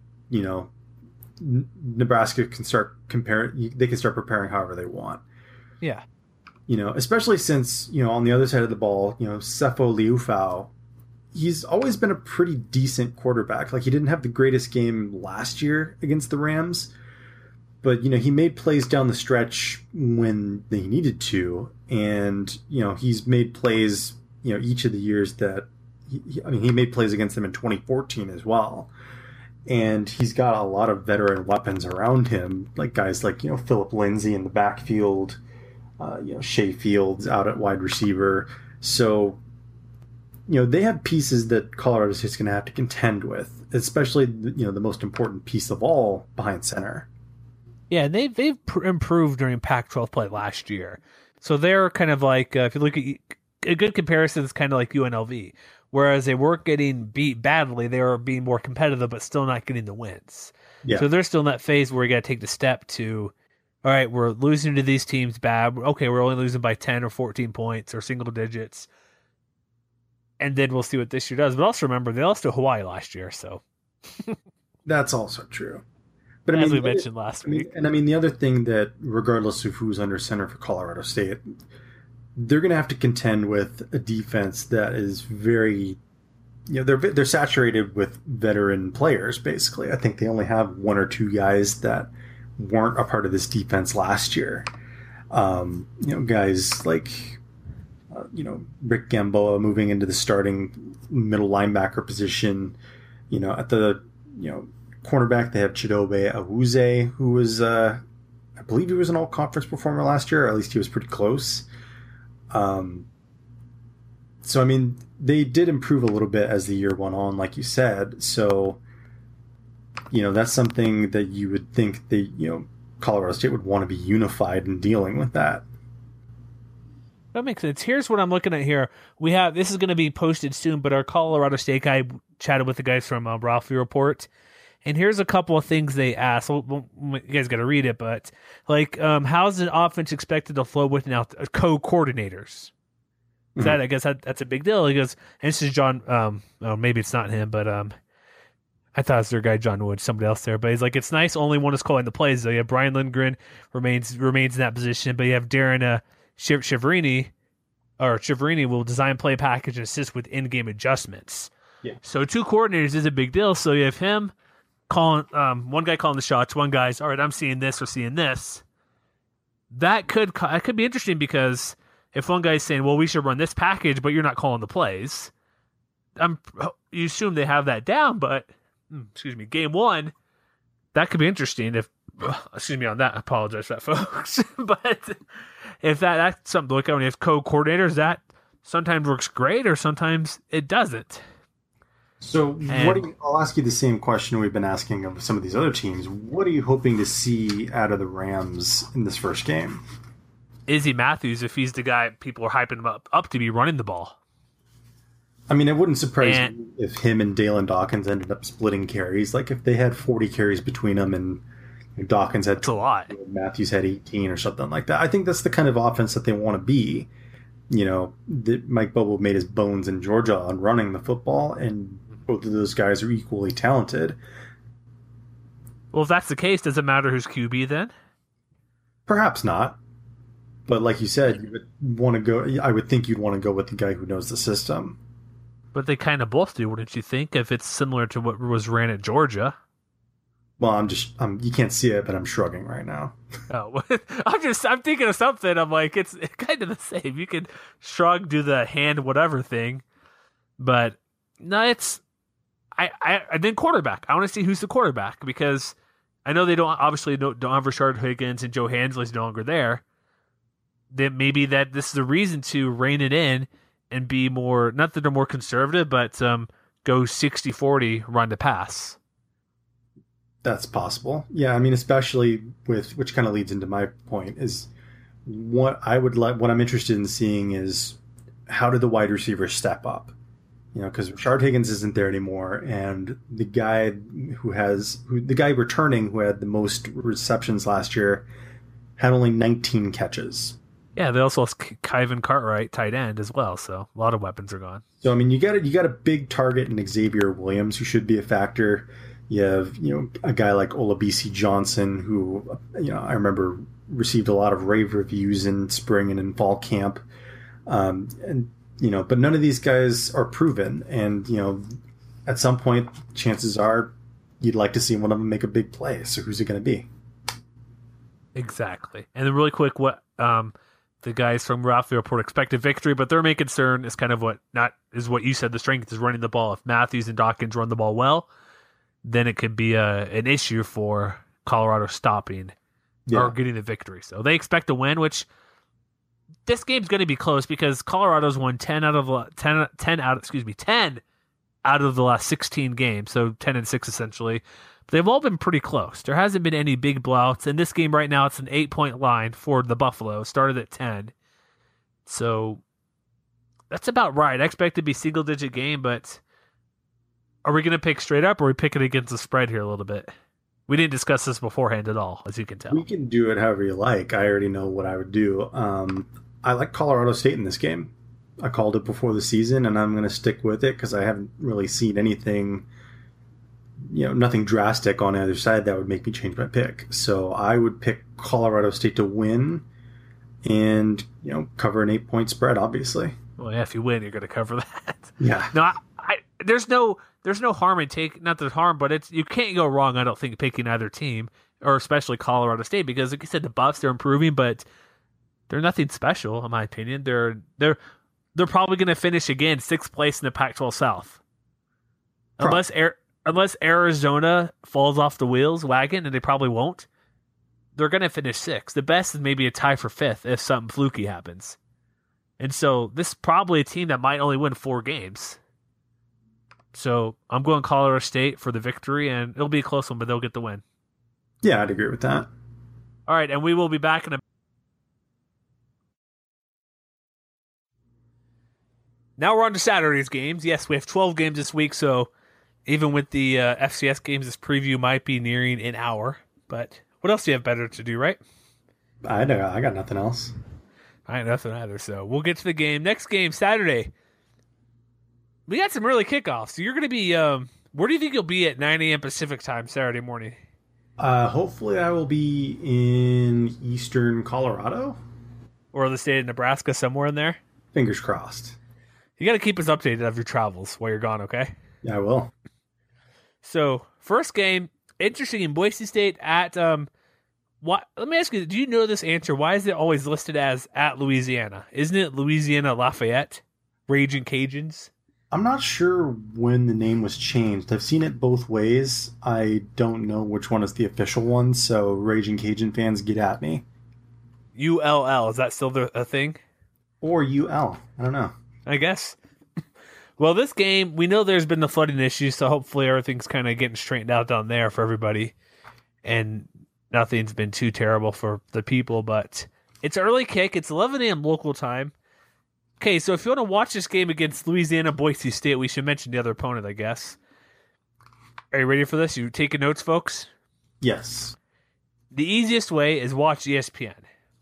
Nebraska can start comparing. They can start preparing however they want. Yeah. Especially since, on the other side of the ball, Sefo Liufau, he's always been a pretty decent quarterback. Like, he didn't have the greatest game last year against the Rams, but, he made plays down the stretch when they needed to. And, he's made plays, each of the years that he made plays against them in 2014 as well. And he's got a lot of veteran weapons around him, like guys like, Philip Lindsay in the backfield, Shea Fields out at wide receiver. So, they have pieces that Colorado State's going to have to contend with, especially, the most important piece of all behind center. Yeah, and they've improved during Pac-12 play last year. So they're kind of like, if you look at a good comparison, it's kind of like UNLV. Whereas they weren't getting beat badly, they were being more competitive, but still not getting the wins. Yeah. So they're still in that phase where you got to take the step to, all right, we're losing to these teams bad. Okay, we're only losing by 10 or 14 points or single digits. And then we'll see what this year does. But also remember, they lost to Hawaii last year, so. That's also true. But as we mentioned last week. And the other thing that, regardless of who's under center for Colorado State, they're going to have to contend with a defense that is very, they're saturated with veteran players, basically. I think they only have one or two guys that weren't a part of this defense last year. Guys like, Rick Gamboa moving into the starting middle linebacker position. At the, cornerback, they have Chidobe Awuzie, who was, I believe he was an all-conference performer last year, or at least he was pretty close. So, they did improve a little bit as the year went on, like you said. So, that's something that you would think that, Colorado State would want to be unified in dealing with that. That makes sense. Here's what I'm looking at here. This is going to be posted soon, but our Colorado State guy chatted with the guys from Ralphie Report. And here's a couple of things they asked. Well, you guys got to read it, but how's the offense expected to flow without co-coordinators? Mm-hmm. I guess that's a big deal. He goes, and this is John. Maybe it's not him, but I thought it was their guy John Wood, somebody else there. But he's like, it's nice. Only one is calling the plays. Though you have Brian Lindgren remains in that position, but you have Darren Chiaverini will design play package and assist with in-game adjustments. Yeah. So 2 coordinators is a big deal. So you have him calling, one guy calling the shots, one guy's, all right, I'm seeing this or seeing this. That could be interesting because if one guy's saying, well, we should run this package, but you're not calling the plays, you assume they have that down, but, game 1, that could be interesting if, on that, I apologize for that, folks. But if that's something to look at when you have co-coordinators, that sometimes works great or sometimes it doesn't. So I'll ask you the same question we've been asking of some of these other teams. What are you hoping to see out of the Rams in this first game? Izzy Matthews, if he's the guy people are hyping him up to be running the ball. I mean, it wouldn't surprise me if him and Dalen Dawkins ended up splitting carries. Like if they had 40 carries between them and Dawkins had 20, a lot. Matthews had 18 or something like that. I think that's the kind of offense that they want to be. Mike Bobo made his bones in Georgia on running the football, and both of those guys are equally talented. Well, if that's the case, does it matter who's QB then? Perhaps not. But like you said, you would want to go. I would think you'd want to go with the guy who knows the system. But they kind of both do, wouldn't you think? If it's similar to what was ran at Georgia. Well, you can't see it, but I'm shrugging right now. Oh, I'm thinking of something. I'm like, it's kind of the same. You can shrug, do the hand, whatever thing, but no, I think quarterback. I want to see who's the quarterback because I know they don't have Rashard Higgins and Joe Hansley's no longer there. Then maybe that this is a reason to rein it in and be more, not that they're more conservative, but go 60-40 run to pass. That's possible. Yeah, I mean, especially with, which kind of leads into my point, is what I'm interested in seeing is how do the wide receivers step up? Because Rashard Higgins isn't there anymore, and the guy returning who had the most receptions last year had only 19 catches. Yeah, they also lost Kyvan Cartwright, tight end, as well, so a lot of weapons are gone. So, I mean, you got a big target in Xavier Williams, who should be a factor. You have, a guy like Olabisi Johnson, who, I remember received a lot of rave reviews in spring and in fall camp. But none of these guys are proven. And, at some point, chances are you'd like to see one of them make a big play. So who's it going to be? Exactly. And then really quick, what the guys from Ralph Report expect a victory, but their main concern is kind of what you said. The strength is running the ball. If Matthews and Dawkins run the ball well, then it could be an issue for Colorado stopping or getting the victory. So they expect to win, which this game's going to be close because Colorado's won 10 out of the last 16 games, so 10-6 essentially. But they've all been pretty close. There hasn't been any big blowouts. In this game right now, it's an 8-point line for the Buffalo. Started at 10. So that's about right. I expect it to be single-digit game, but are we going to pick straight up, or are we picking against the spread here a little bit? We didn't discuss this beforehand at all, as you can tell. We can do it however you like. I already know what I would do. I like Colorado State in this game. I called it before the season, and I'm going to stick with it because I haven't really seen anything, nothing drastic on either side that would make me change my pick. So I would pick Colorado State to win and, cover an 8-point spread, obviously. Well, yeah, if you win, you're going to cover that. Yeah. No, there's no harm in not the harm, but you can't go wrong, I don't think, picking either team, or especially Colorado State, because like you said, the Buffs, they're improving, but they're nothing special, in my opinion. They're probably going to finish again 6th place in the Pac-12 South. Unless Arizona falls off the wagon, and they probably won't, they're going to finish 6th. The best is maybe a tie for 5th if something fluky happens. And so this is probably a team that might only win 4 games. So I'm going Colorado State for the victory, and it'll be a close one, but they'll get the win. Yeah, I'd agree with that. All right, and we will be back in a... Now we're on to Saturday's games. Yes, we have 12 games this week, so even with the FCS games, this preview might be nearing an hour. But what else do you have better to do, right? I got nothing else. I ain't nothing either, so we'll get to the game. Next game, Saturday. We got some early kickoffs. So you're going to be, where do you think you'll be at 9 a.m. Pacific time Saturday morning? Hopefully I will be in eastern Colorado. Or the state of Nebraska, somewhere in there. Fingers crossed. You got to keep us updated of your travels while you're gone, okay? Yeah, I will. So, first game, interesting in Boise State at, let me ask you, do you know this answer? Why is it always listed as at Louisiana? Isn't it Louisiana Lafayette? Raging Cajuns? I'm not sure when the name was changed. I've seen it both ways. I don't know which one is the official one, so Raging Cajun fans, get at me. ULL, is that still a thing? Or UL, I don't know. I guess. Well, this game, we know there's been the flooding issues, so hopefully everything's kind of getting straightened out down there for everybody. And nothing's been too terrible for the people, but it's early kick. It's 11 a.m. local time. Okay, so if you want to watch this game against Louisiana Boise State, we should mention the other opponent, I guess. Are you ready for this? You taking notes, folks? Yes. The easiest way is watch ESPN.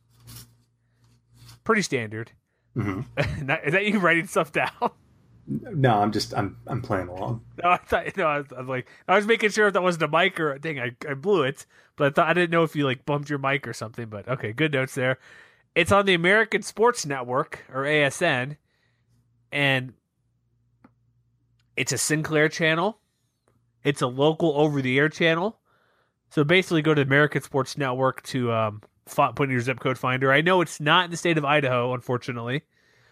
Pretty standard. Mm-hmm. Is that you writing stuff down? No, I'm playing along. No, I was making sure if that wasn't a mic or dang, I blew it, but I didn't know if you like bumped your mic or something. But okay, good notes there. It's on the American Sports Network or ASN, and it's a Sinclair channel. It's a local over-the-air channel. So basically, go to American Sports Network to put in your zip code finder. I know it's not in the state of Idaho, unfortunately.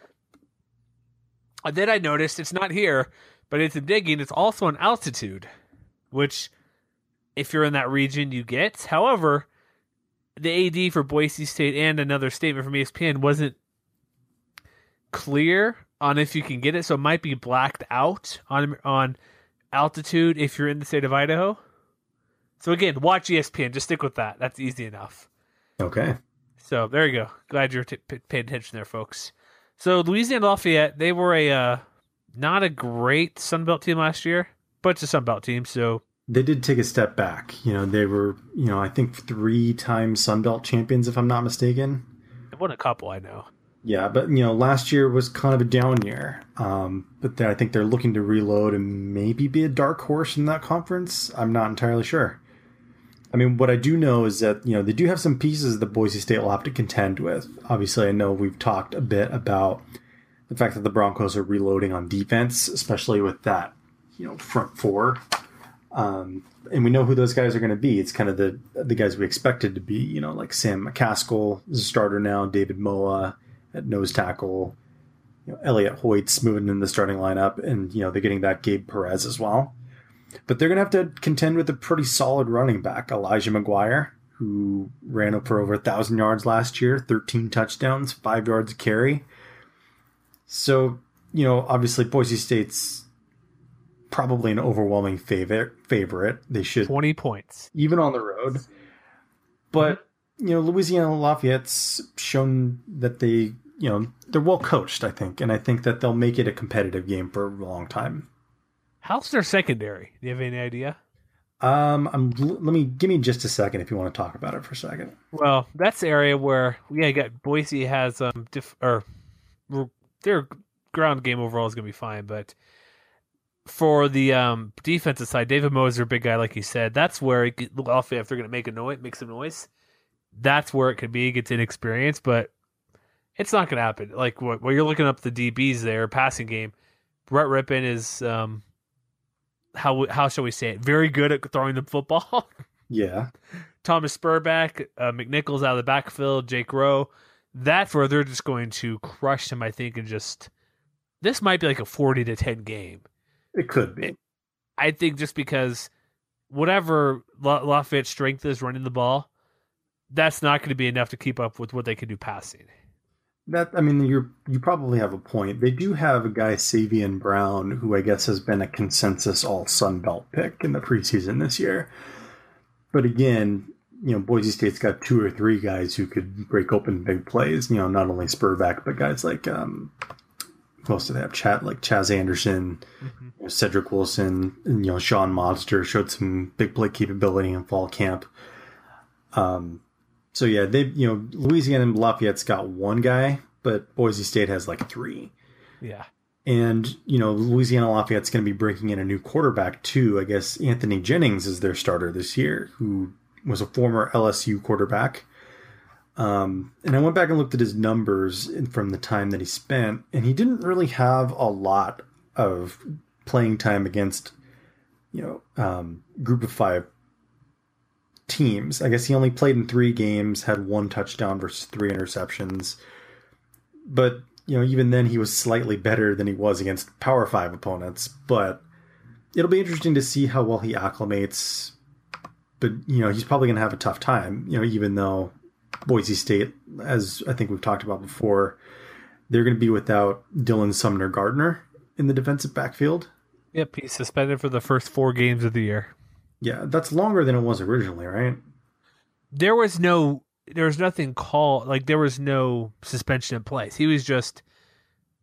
And then I noticed it's not here, but it's in digging. It's also on altitude, which, if you're in that region, you get. However, the AD for Boise State and another statement from ESPN wasn't clear on if you can get it, so it might be blacked out on altitude if you're in the state of Idaho. So again, watch ESPN. Just stick with that. That's easy enough. Okay. So there you go. Glad you're paying attention there, folks. So Louisiana Lafayette, they were not a great Sunbelt team last year, but it's a Sunbelt team. So they did take a step back. They were, I think 3-time Sunbelt champions, if I'm not mistaken. They won a couple, I know. Yeah, but last year was kind of a down year. But I think they're looking to reload and maybe be a dark horse in that conference. I'm not entirely sure. I mean, what I do know is that, they do have some pieces that Boise State will have to contend with. Obviously, I know we've talked a bit about the fact that the Broncos are reloading on defense, especially with that, front four. And we know who those guys are going to be. It's kind of the guys we expected to be, like Sam McCaskill is a starter now, David Moa at nose tackle, Elliot Hoyt's moving in the starting lineup, and, they're getting back Gabe Perez as well. But they're going to have to contend with a pretty solid running back, Elijah McGuire, who ran up for over 1,000 yards last year, 13 touchdowns, 5 yards a carry. So, obviously Boise State's probably an overwhelming favorite. They should 20 points, even on the road. But, Louisiana Lafayette's shown that they're well coached, I think. And I think that they'll make it a competitive game for a long time. How's their secondary? Do you have any idea? Give me just a second if you want to talk about it for a second. Well, that's the area where you got Boise has their ground game overall is going to be fine, but for the defensive side, David Moser, big guy like you said, that's where if they're going to make some noise, that's where it could be. It gets inexperienced, but it's not going to happen. Like what you're looking up the DBs there, passing game. Brett Rippon is how shall we say it? Very good at throwing the football. Yeah. Thomas Spurback, McNichols out of the backfield, Jake Rowe. That's where they're just going to crush him, I think, and this might be like a 40-10 game. It could be. I think just because whatever Lafayette's strength is running the ball, that's not going to be enough to keep up with what they can do passing. You probably have a point. They do have a guy, Savion Brown, who I guess has been a consensus all Sun Belt pick in the preseason this year. But again, Boise State's got 2 or 3 guys who could break open big plays. Not only Spurback, but guys like who else do they have? Chaz Anderson, Cedric Wilson, and Sean Monster showed some big play capability in fall camp. So yeah, they Louisiana and Lafayette's got 1 guy, but Boise State has like 3. Yeah. And, Louisiana Lafayette's going to be breaking in a new quarterback too. I guess Anthony Jennings is their starter this year, who was a former LSU quarterback. And I went back and looked at his numbers from the time that he spent, and he didn't really have a lot of playing time against, group of 5 teams. I guess he only played in 3 games, had 1 touchdown versus 3 interceptions. But, even then he was slightly better than he was against Power 5 opponents. But it'll be interesting to see how well he acclimates. But, he's probably going to have a tough time, even though Boise State, as I think we've talked about before, they're going to be without Dylan Sumner Gardner in the defensive backfield. Yep, he's suspended for the first 4 games of the year. Yeah, that's longer than it was originally, right? There was nothing called, like there was no suspension in place. He was just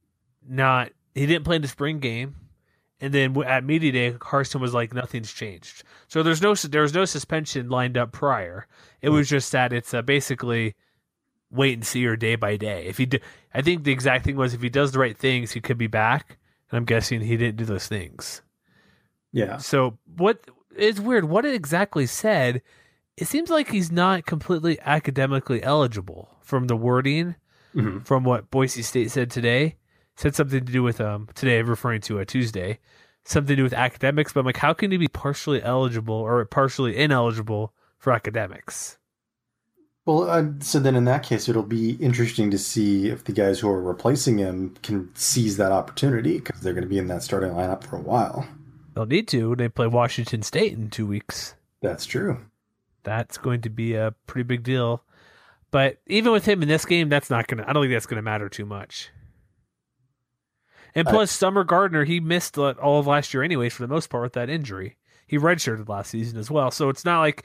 he didn't play in the spring game. And then at media day, Carson was like, nothing's changed. So there was no suspension lined up prior. It was just that it's basically wait and see or day by day. I think the exact thing was if he does the right things, he could be back. And I'm guessing he didn't do those things. Yeah. So it's weird. What it exactly said, it seems like he's not completely academically eligible from the wording from what Boise State said today. Said something to do with today, referring to a Tuesday, something to do with academics. But I'm like, how can you be partially eligible or partially ineligible for academics? Well, so then in that case, it'll be interesting to see if the guys who are replacing him can seize that opportunity because they're going to be in that starting lineup for a while. They'll need to. They play Washington State in 2 weeks. That's true. That's going to be a pretty big deal. But even with him in this game, I don't think that's going to matter too much. And plus, Summer Gardner, he missed all of last year anyways for the most part with that injury. He redshirted last season as well. So it's not like,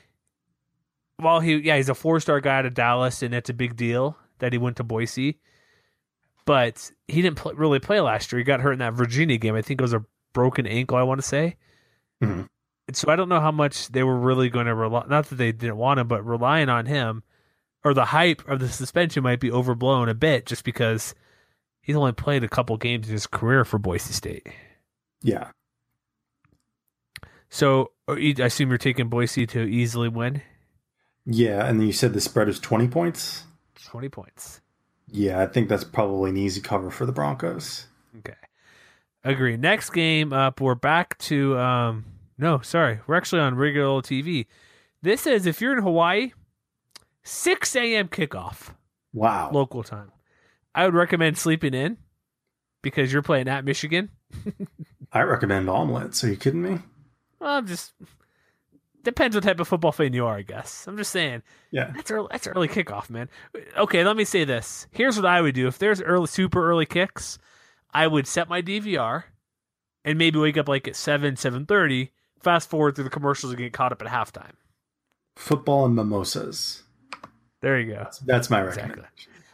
he's a 4-star guy out of Dallas, and it's a big deal that he went to Boise. But he didn't really play last year. He got hurt in that Virginia game. I think it was a broken ankle, I want to say. Mm-hmm. And so I don't know how much they were really going to rely, not that they didn't want him, but relying on him, or the hype of the suspension might be overblown a bit just because he's only played a couple games in his career for Boise State. Yeah. So I assume you're taking Boise to easily win? Yeah, and then you said the spread is 20 points? 20 points. Yeah, I think that's probably an easy cover for the Broncos. Okay. Agree. Next game up, we're back to... we're actually on regular old TV. This is, if you're in Hawaii, 6 a.m. kickoff. Wow. Local time. I would recommend sleeping in because you're playing at Michigan. I recommend omelets. Are you kidding me? Well, depends what type of football fan you are, I guess. I'm just saying. Yeah. That's early kickoff, man. Okay, let me say this. Here's what I would do. If there's super early kicks, I would set my DVR and maybe wake up like at 7:30, fast forward through the commercials and get caught up at halftime. Football and mimosas. There you go. That's my recommendation.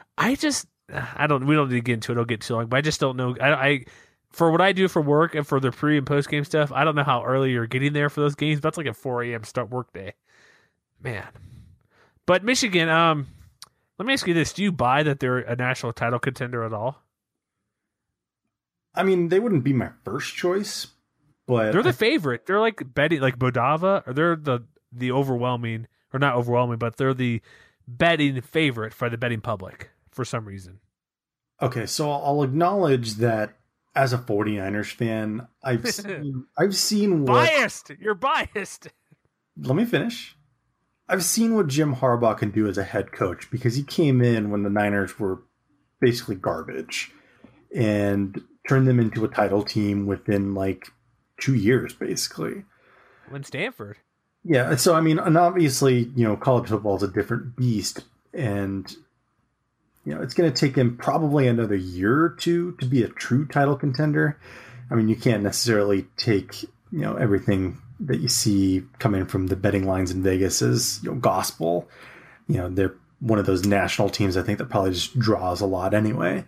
We don't need to get into it. It'll get too long, but I just don't know. I for what I do for work and for the pre and post game stuff, I don't know how early you're getting there for those games. But that's like a 4 a.m. start work day, man. But Michigan, let me ask you this: do you buy that they're a national title contender at all? I mean, they wouldn't be my first choice, but they're the favorite. They're like betting, like Bodava, or they're the overwhelming, or not overwhelming, but they're the betting favorite for the betting public for some reason. Okay, so I'll acknowledge that as a 49ers fan, I've seen what... Biased! You're biased! Let me finish. I've seen what Jim Harbaugh can do as a head coach because he came in when the Niners were basically garbage and turned them into a title team within like 2 years, basically. When Stanford. Yeah, so I mean, and obviously, college football is a different beast, and it's going to take them probably another year or two to be a true title contender. I mean, you can't necessarily take everything that you see coming from the betting lines in Vegas as gospel. They're one of those national teams, I think, that probably just draws a lot anyway.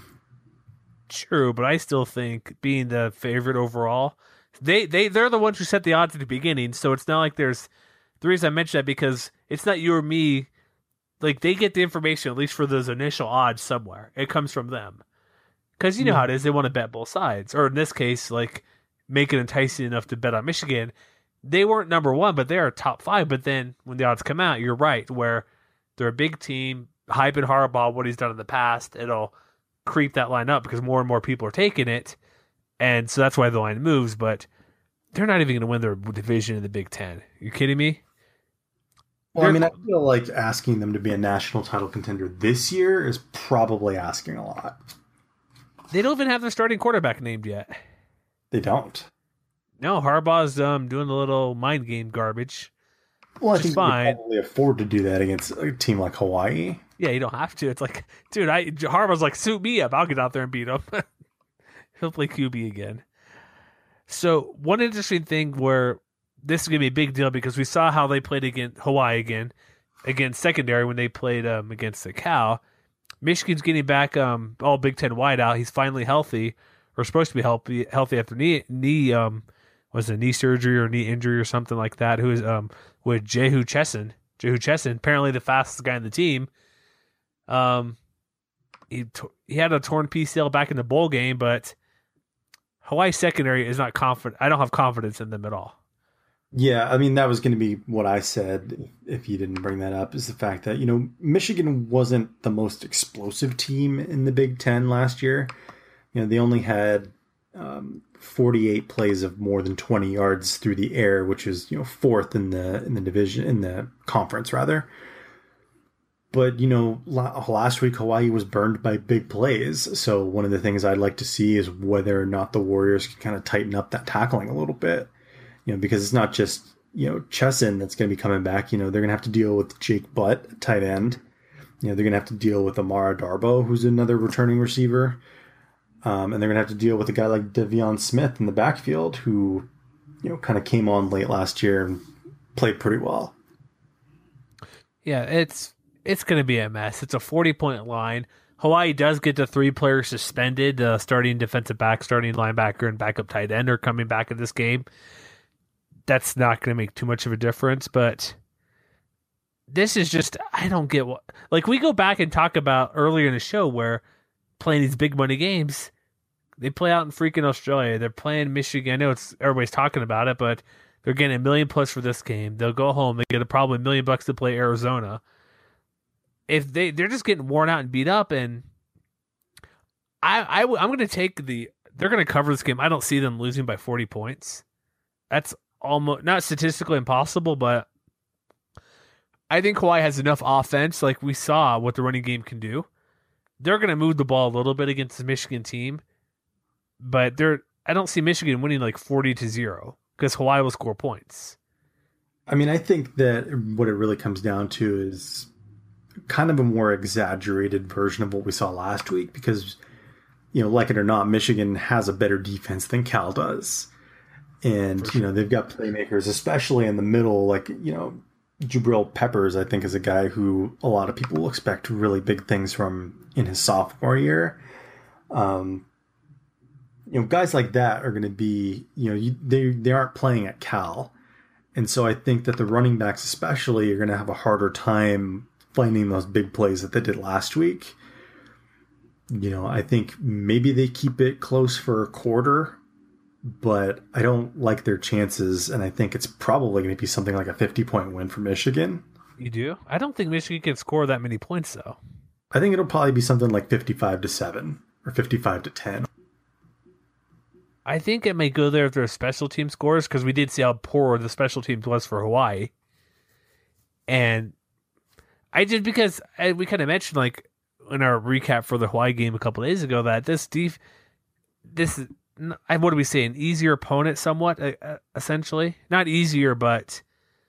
True, but I still think being the favorite overall, they're the ones who set the odds at the beginning, so it's not like there's... The reason I mention that because it's not you or me. Like, they get the information, at least for those initial odds somewhere. It comes from them. Because you know how it is, they want to bet both sides. Or in this case, like, make it enticing enough to bet on Michigan. They weren't number one, but they're top 5. But then when the odds come out, you're right, where they're a big team, hyping Harbaugh, what he's done in the past, it'll creep that line up because more and more people are taking it. And so that's why the line moves, but they're not even going to win their division in the Big Ten. You kidding me? Well, I mean, I feel like asking them to be a national title contender this year is probably asking a lot. They don't even have their starting quarterback named yet. They don't. No, Harbaugh's doing a little mind game garbage. Well, I think they can probably afford to do that against a team like Hawaii. Yeah, you don't have to. It's like, dude, Harbaugh's like, suit me up. I'll get out there and beat him. He'll play QB again. So one interesting thing where this is going to be a big deal because we saw how they played against Hawaii against secondary when they played against the Cal. Michigan's getting back all Big Ten wide out. He's finally healthy, or supposed to be healthy after was it knee surgery or knee injury or something like that. Who is with Jehu Chesson. Jehu Chesson, apparently the fastest guy on the team. He had a torn PCL back in the bowl game, but Hawaii secondary is not confident. I don't have confidence in them at all. Yeah, I mean, that was going to be what I said if you didn't bring that up, is the fact that, Michigan wasn't the most explosive team in the Big Ten last year. They only had 48 plays of more than 20 yards through the air, which is, fourth in the division, in the conference rather. But, last week Hawaii was burned by big plays. So one of the things I'd like to see is whether or not the Warriors can kind of tighten up that tackling a little bit. Because it's not just, Chesson that's going to be coming back. They're going to have to deal with Jake Butt, tight end. They're going to have to deal with Amara Darboh, who's another returning receiver. And they're going to have to deal with a guy like De'Veon Smith in the backfield, who, kind of came on late last year and played pretty well. Yeah, it's going to be a mess. It's a 40-point line. Hawaii does get the 3 players suspended. Starting defensive back, starting linebacker, and backup tight end are coming back in this game. That's not going to make too much of a difference, but this is just, I don't get what, like, we go back and talk about earlier in the show where playing these big money games, they play out in freaking Australia. They're playing Michigan. I know everybody's talking about it, but they're getting $1 million plus for this game. They'll go home. They get probably $1 million to play Arizona. If they're just getting worn out and beat up, and I'm going to take they're going to cover this game. I don't see them losing by 40 points. That's almost not statistically impossible, but I think Hawaii has enough offense, like we saw what the running game can do. They're going to move the ball a little bit against the Michigan team, but I don't see Michigan winning like 40-0 because Hawaii will score points. I mean, I think that what it really comes down to is kind of a more exaggerated version of what we saw last week because, like it or not, Michigan has a better defense than Cal does. And, sure. They've got playmakers, especially in the middle, like, Jabril Peppers, I think, is a guy who a lot of people will expect really big things from in his sophomore year. Guys like that are going to be, they aren't playing at Cal. And so I think that the running backs especially are going to have a harder time finding those big plays that they did last week. I think maybe they keep it close for a quarter, but I don't like their chances, and I think it's probably going to be something like a 50-point win for Michigan. You do? I don't think Michigan can score that many points, though. I think it'll probably be something like 55-7 or 55-10. I think it may go there if there's special team scores, because we did see how poor the special teams was for Hawaii. And because we kind of mentioned, like, in our recap for the Hawaii game a couple days ago, that this what do we say? An easier opponent, somewhat, essentially. Not easier, but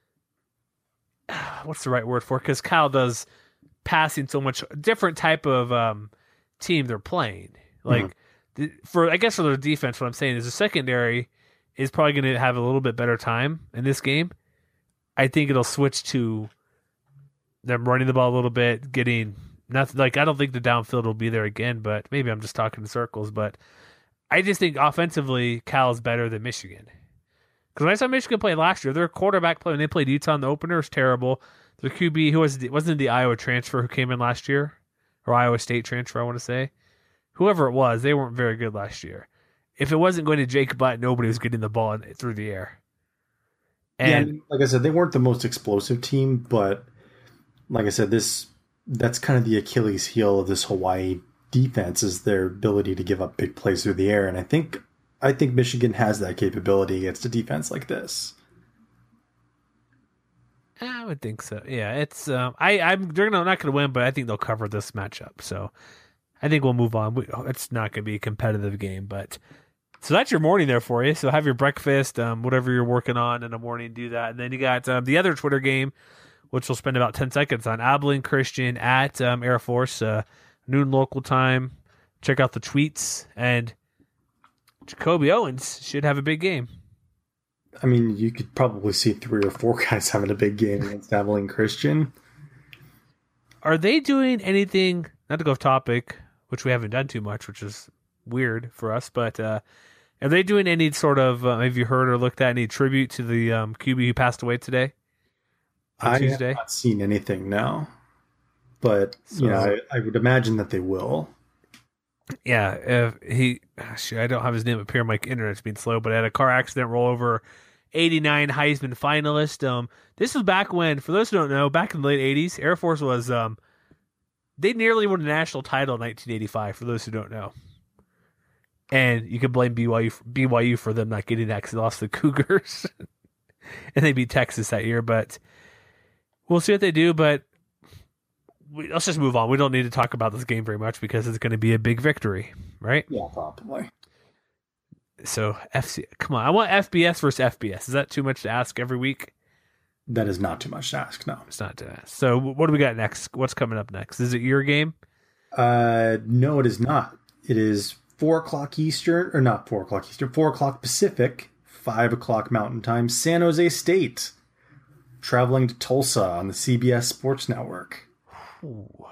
what's the right word for it? Because Cal does passing so much different type of team they're playing. Like for their defense, what I'm saying is the secondary is probably going to have a little bit better time in this game. I think it'll switch to them running the ball a little bit, getting nothing. Like, I don't think the downfield will be there again, but maybe I'm just talking in circles, but I just think offensively, Cal is better than Michigan. Because when I saw Michigan play last year, their quarterback play when they played Utah in the opener was terrible. Their QB, wasn't the Iowa transfer who came in last year, or Iowa State transfer, I want to say. Whoever it was, they weren't very good last year. If it wasn't going to Jake Butt, nobody was getting the ball through the air. And like I said, they weren't the most explosive team, but like I said, that's kind of the Achilles heel of this Hawaii defense, is their ability to give up big plays through the air, and I think Michigan has that capability against a defense like this. I would think so. Yeah, it's they're not going to win, but I think they'll cover this matchup. So I think we'll move on. It's not going to be a competitive game, but so that's your morning there for you. So have your breakfast, whatever you're working on in the morning, do that, and then you got the other Twitter game, which we'll spend about 10 seconds on. Abilene Christian at Air Force. Noon local time. Check out the tweets, and Jacoby Owens should have a big game. I mean, you could probably see 3 or 4 guys having a big game against Abilene Christian. Are they doing anything not to go off topic, which we haven't done too much, which is weird for us, but are they doing any sort of, have you heard or looked at any tribute to the QB who passed away today? On Tuesday? Have not seen anything now, but I would imagine that they will. Yeah, I don't have his name up here. My internet's being slow, but I had a car accident roll over 89 Heisman finalist. This was back when, for those who don't know, back in the late 80s, Air Force was, they nearly won a national title in 1985, for those who don't know. And you can blame BYU for them not getting that because they lost to the Cougars. And they beat Texas that year, but we'll see what they do, but let's just move on. We don't need to talk about this game very much because it's going to be a big victory, right? Yeah, probably. So, come on. I want FBS versus FBS. Is that too much to ask every week? That is not too much to ask, no. It's not to ask. So, what do we got next? What's coming up next? Is it your game? No, it is not. It is 4 o'clock Eastern, or not 4 o'clock Eastern, 4 o'clock Pacific, 5 o'clock Mountain Time, San Jose State, traveling to Tulsa on the CBS Sports Network. Ooh.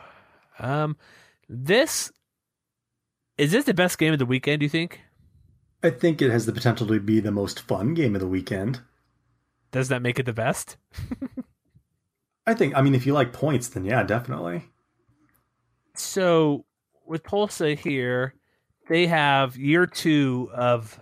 Is this the best game of the weekend, do you think? I think it has the potential to be the most fun game of the weekend. Does that make it the best? I mean, if you like points, then yeah, definitely. So, with Tulsa here, they have year 2 of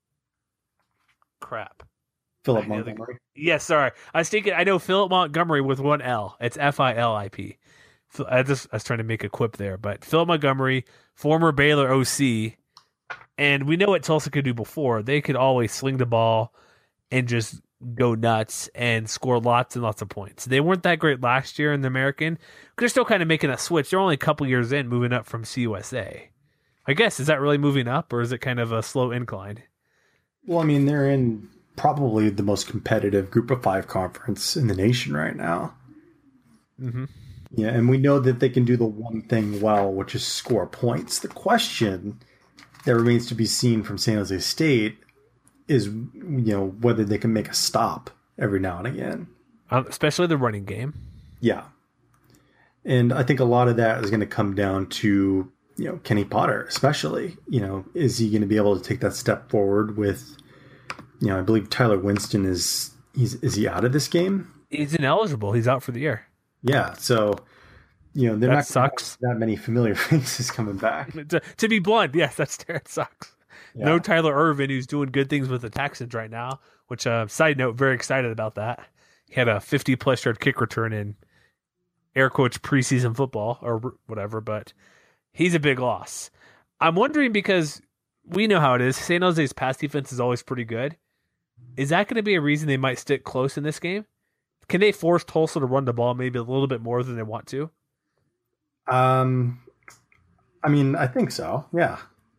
crap. Philip Montgomery. Yes, sorry. I was thinking, I know Philip Montgomery with one L. It's Filip. I was trying to make a quip there, but Philip Montgomery, former Baylor OC, and we know what Tulsa could do before. They could always sling the ball and just go nuts and score lots and lots of points. They weren't that great last year in the American. They're still kind of making a switch. They're only a couple years in, moving up from CUSA. I guess, is that really moving up, or is it kind of a slow incline? Well, I mean, they're in probably the most competitive Group of 5 conference in the nation right now. Mm-hmm. Yeah, and we know that they can do the one thing well, which is score points. The question that remains to be seen from San Jose State is, whether they can make a stop every now and again. Especially the running game. Yeah. And I think a lot of that is going to come down to, Kenny Potter, especially. Is he going to be able to take that step forward with, I believe Tyler Winston is he out of this game? He's ineligible. He's out for the year. Yeah, so they're that not sucks. That many familiar faces coming back. To be blunt, yes, that sucks. Yeah. No Tyler Irvin, who's doing good things with the Texans right now. Which, side note, very excited about that. He had a 50-plus yard kick return in air quotes preseason football or whatever, but he's a big loss. I'm wondering because we know how it is. San Jose's pass defense is always pretty good. Is that going to be a reason they might stick close in this game? Can they force Tulsa to run the ball maybe a little bit more than they want to? I mean, I think so. Yeah.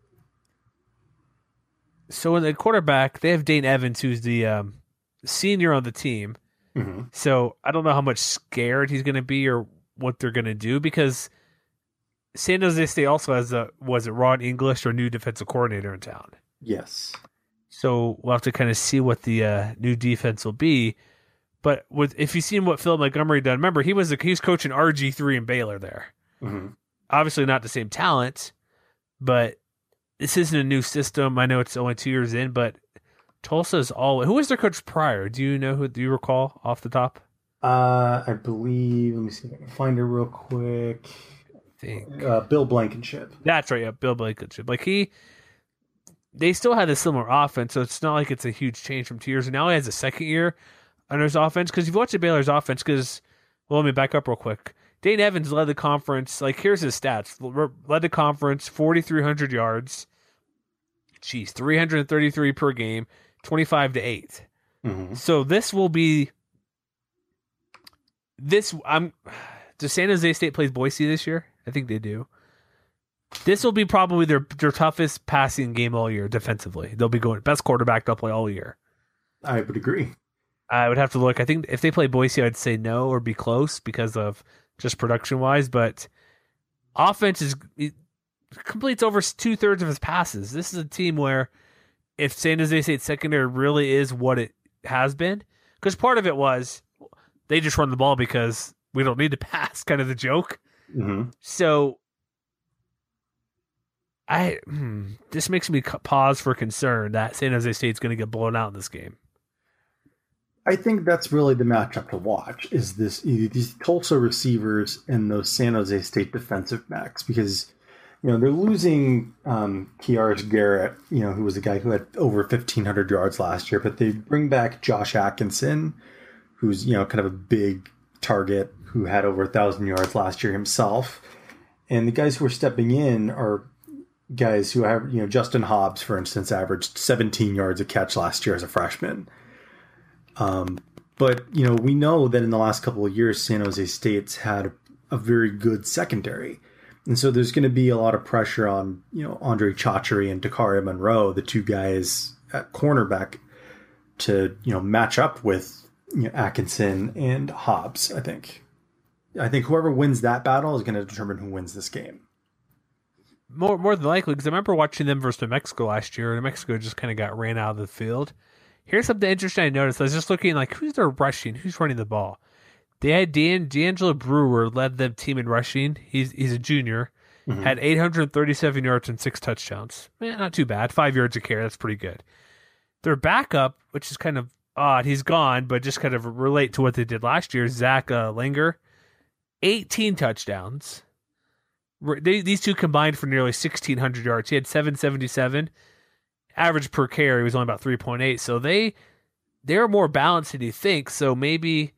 So in the quarterback, they have Dane Evans, who's the senior on the team. Mm-hmm. So I don't know how much scared he's going to be or what they're going to do because San Jose State also has was it Ron English, or new defensive coordinator in town? Yes. So we'll have to kind of see what the new defense will be. But if you've seen what Phil Montgomery done, remember he was coaching RG3 in Baylor there. Mm-hmm. Obviously not the same talent, but this isn't a new system. I know it's only 2 years in, but Tulsa's who was their coach prior? Do you know do you recall off the top? I believe, let me see if I can find it real quick. Bill Blankenship. That's right, yeah, Bill Blankenship. They still had a similar offense, so it's not like it's a huge change from 2 years. And now he has a second year under his offense, because you've watched the Baylor's offense, let me back up real quick. Dane Evans led the conference, here's his stats, led the conference 4,300 yards, 333 per game, 25-8. Mm-hmm. So this will be, does San Jose State plays Boise this year? I think they do. This will be probably their toughest passing game all year defensively. They'll be going best quarterback they'll play all year. I would agree. I would have to look. I think if they play Boise, I'd say no or be close because of just production-wise. But offense completes over 2/3 of his passes. This is a team where if San Jose State secondary really is what it has been, because part of it was they just run the ball because we don't need to pass, kind of the joke. Mm-hmm. So This makes me pause for concern that San Jose State's going to get blown out in this game. I think that's really the matchup to watch, is these Tulsa receivers and those San Jose State defensive backs, because they're losing Kiaris Garrett, who was a guy who had over 1,500 yards last year, but they bring back Josh Atkinson, who's kind of a big target who had over 1,000 yards last year himself, and the guys who are stepping in are guys who have Justin Hobbs, for instance, averaged 17 yards a catch last year as a freshman. But we know that in the last couple of years, San Jose State's had a very good secondary. And so there's going to be a lot of pressure on, Andre Chachary and Dakaria Monroe, the two guys at cornerback, to, match up with Atkinson and Hobbs, I think. I think whoever wins that battle is going to determine who wins this game. More than likely, because I remember watching them versus New Mexico last year, and New Mexico just kind of got ran out of the field. Here's something interesting I noticed. I was just looking who's their rushing, who's running the ball. They had D'Angelo Brewer led the team in rushing. He's a junior, had 837 yards and 6 touchdowns. Not too bad. 5 yards a carry, that's pretty good. Their backup, which is kind of odd, he's gone, but just kind of relate to what they did last year, Zach Langer, 18 touchdowns. These two combined for nearly 1,600 yards. He had 777. Average per carry was only about 3.8. So they're more balanced than you think. So maybe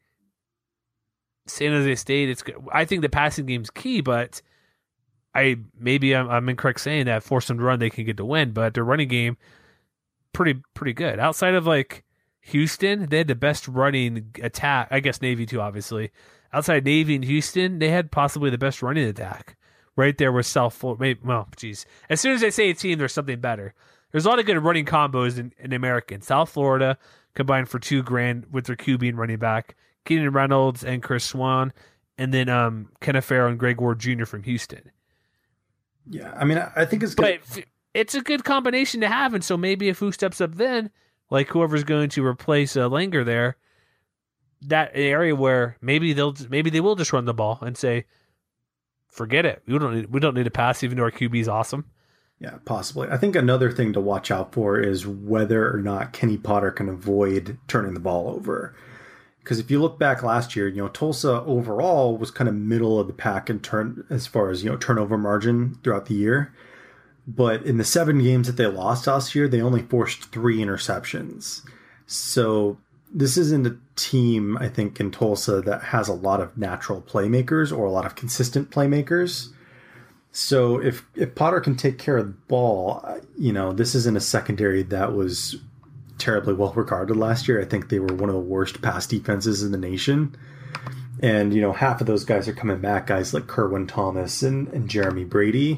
San Jose State, I think the passing game's key, but I'm incorrect saying that force them to run, they can get the win, but their running game pretty good. Outside of Houston, they had the best running attack. I guess Navy too, obviously. Outside Navy and Houston, they had possibly the best running attack. Right there with South Florida. Well, geez. As soon as I say a team, there's something better. There's a lot of good running combos in American. South Florida combined for $2,000 with their QB and running back, Keenan Reynolds and Chris Swan, and then Kenneth Farrow and Greg Ward Jr. from Houston. Yeah, I mean, I think it's good. But it's a good combination to have, and so maybe if who steps up then, whoever's going to replace Langer there, that area where maybe they will just run the ball and say, forget it. We don't need to pass, even though our QB is awesome. Yeah, possibly. I think another thing to watch out for is whether or not Kenny Potter can avoid turning the ball over. Because if you look back last year, Tulsa overall was kind of middle of the pack as far as turnover margin throughout the year. But in the 7 games that they lost last year, they only forced 3 interceptions. So this isn't a team, I think, in Tulsa that has a lot of natural playmakers or a lot of consistent playmakers. So if Potter can take care of the ball, this isn't a secondary that was terribly well regarded last year. I think they were one of the worst pass defenses in the nation. And, half of those guys are coming back, guys like Kerwin Thomas and Jeremy Brady.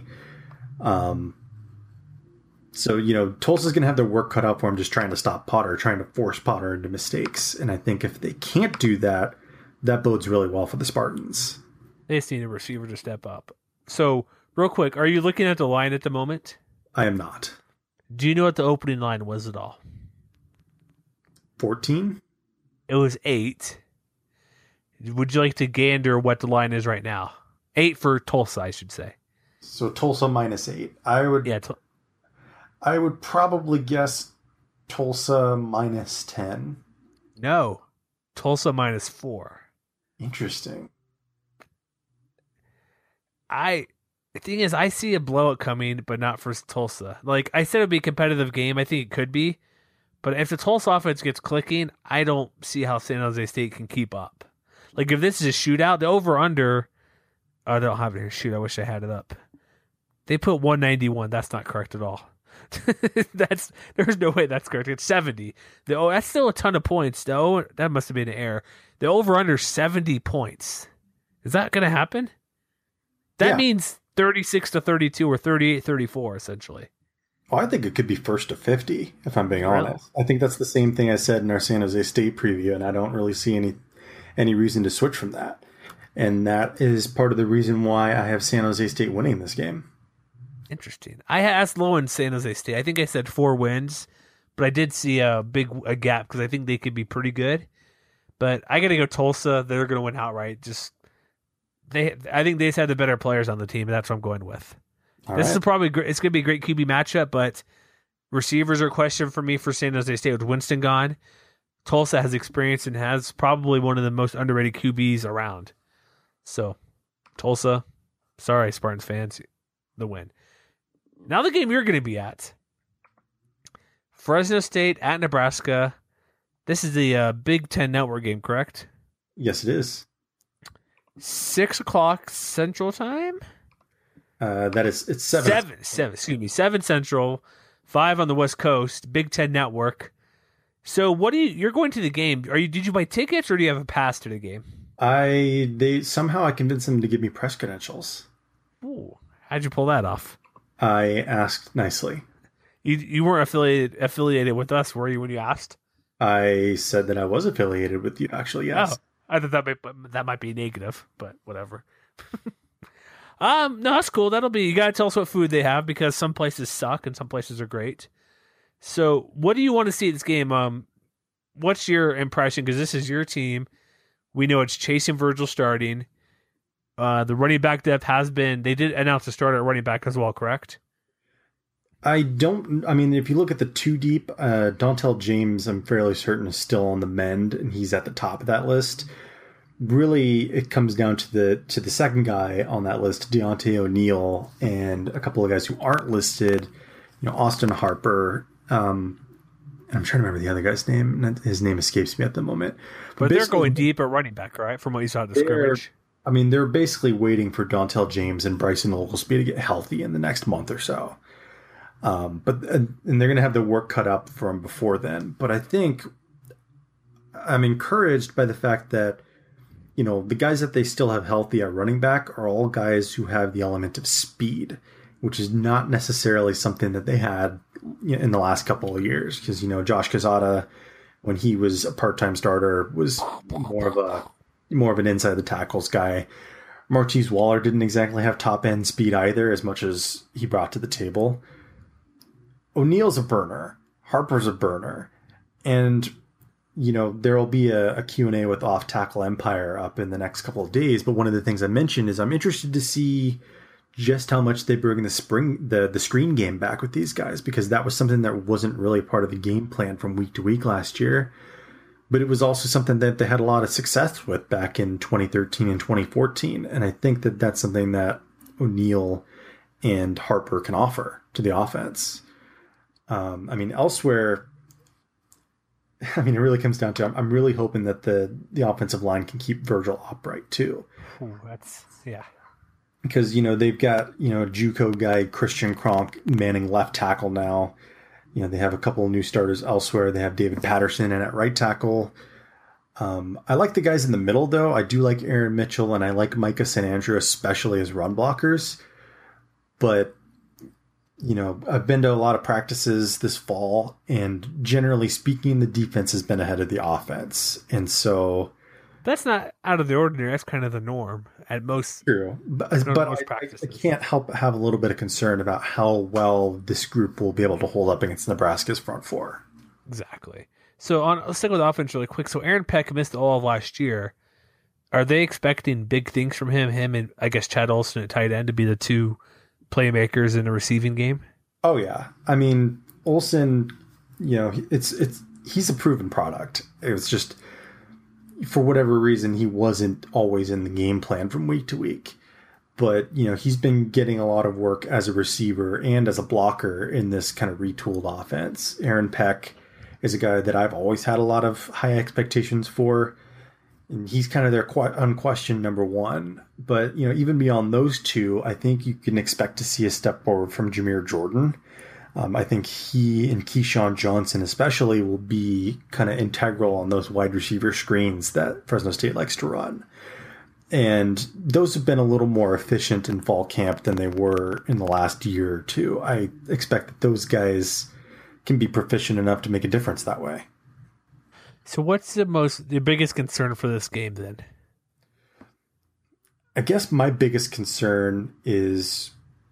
So, Tulsa's going to have their work cut out for them just trying to stop Potter, trying to force Potter into mistakes. And I think if they can't do that, that bodes really well for the Spartans. They just need a receiver to step up. So, real quick, are you looking at the line at the moment? I am not. Do you know what the opening line was at all? 14? It was 8. Would you like to gander what the line is right now? 8 for Tulsa, I should say. So Tulsa -8. I would probably guess Tulsa -10. No, Tulsa -4. Interesting. The thing is, I see a blowout coming, but not for Tulsa. I said, it'd be a competitive game. I think it could be. But if the Tulsa offense gets clicking, I don't see how San Jose State can keep up. If this is a shootout, the over-under... I don't have it here. Shoot, I wish I had it up. They put 191. That's not correct at all. There's no way that's correct. It's 70. That's still a ton of points, though. That must have been an error. The over-under 70 points. Is that going to happen? That means 36-32 or 38-34, essentially. Oh, I think it could be first to 50, if I'm being honest. I think that's the same thing I said in our San Jose State preview, and I don't really see any reason to switch from that. And that is part of the reason why I have San Jose State winning this game. Interesting. I asked low in San Jose State. I think I said 4 wins, but I did see a gap because I think they could be pretty good. But I got to go Tulsa. They're going to win outright. I think they just had the better players on the team, and that's what I'm going with. This is probably great. It's going to be a great QB matchup, but receivers are a question for me for San Jose State with Winston gone. Tulsa has experience and has probably one of the most underrated QBs around. So, Tulsa, sorry, Spartans fans, the win. Now the game you're going to be at. Fresno State at Nebraska. This is the Big Ten Network game, correct? Yes, it is. 6 o'clock Central Time? It's 7. 7 Central, 5 on the West Coast, Big Ten Network. So you're going to the game. Did you buy tickets or do you have a pass to the game? Somehow I convinced them to give me press credentials. Ooh, how'd you pull that off? I asked nicely. You weren't affiliated with us, were you, when you asked? I said that I was affiliated with you, actually, yes. Oh, I thought that might be negative, but whatever. No, that's cool. You gotta tell us what food they have because some places suck and some places are great. So, what do you want to see at this game? What's your impression? Because this is your team. We know it's Chase and Virgil starting. The running back depth they did announce a starter at running back as well, correct? If you look at the two deep, Dontel James, I'm fairly certain, is still on the mend, and he's at the top of that list. Really, it comes down to the second guy on that list, Deontay O'Neill, and a couple of guys who aren't listed. Austin Harper. I'm trying to remember the other guy's name. His name escapes me at the moment. But they're going deep at running back, right? From what you saw at the scrimmage. They're basically waiting for Dontel James and Bryson Oglesby to get healthy in the next month or so. And they're going to have the work cut up from before then. But I think I'm encouraged by the fact that the guys that they still have healthy at running back are all guys who have the element of speed, which is not necessarily something that they had in the last couple of years. Because, Josh Quezada, when he was a part-time starter, was more of an inside the tackles guy. Marquise Waller didn't exactly have top-end speed either, as much as he brought to the table. O'Neill's a burner. Harper's a burner. And there will be a Q&A with Off Tackle Empire up in the next couple of days. But one of the things I mentioned is I'm interested to see just how much they bring the screen game back with these guys, because that was something that wasn't really part of the game plan from week to week last year. But it was also something that they had a lot of success with back in 2013 and 2014. And I think that that's something that O'Neill and Harper can offer to the offense. Elsewhere, it really comes down to I'm really hoping that the offensive line can keep Virgil upright too. Ooh, yeah. Because they've got JUCO guy Christian Kronk manning left tackle now. They have a couple of new starters elsewhere. They have David Patterson in at right tackle. I like the guys in the middle though. I do like Aaron Mitchell and I like Micah St. Andrew, especially as run blockers. But I've been to a lot of practices this fall, and generally speaking, the defense has been ahead of the offense. And so that's not out of the ordinary. That's kind of the norm at most. True. But I can't help but have a little bit of concern about how well this group will be able to hold up against Nebraska's front four. Exactly. So let's stick with offense really quick. So Aaron Peck missed all of last year. Are they expecting big things from him? Him and I guess Chad Olson at tight end to be the two playmakers in the receiving game? Oh yeah. Olson, he's a proven product. It was just, for whatever reason, he wasn't always in the game plan from week to week. But, he's been getting a lot of work as a receiver and as a blocker in this kind of retooled offense. Aaron Peck is a guy that I've always had a lot of high expectations for. And he's kind of their unquestioned number one. But, even beyond those two, I think you can expect to see a step forward from Jameer Jordan. I think he and Keyshawn Johnson especially will be kind of integral on those wide receiver screens that Fresno State likes to run. And those have been a little more efficient in fall camp than they were in the last year or two. I expect that those guys can be proficient enough to make a difference that way. So what's the biggest concern for this game then? I guess my biggest concern is,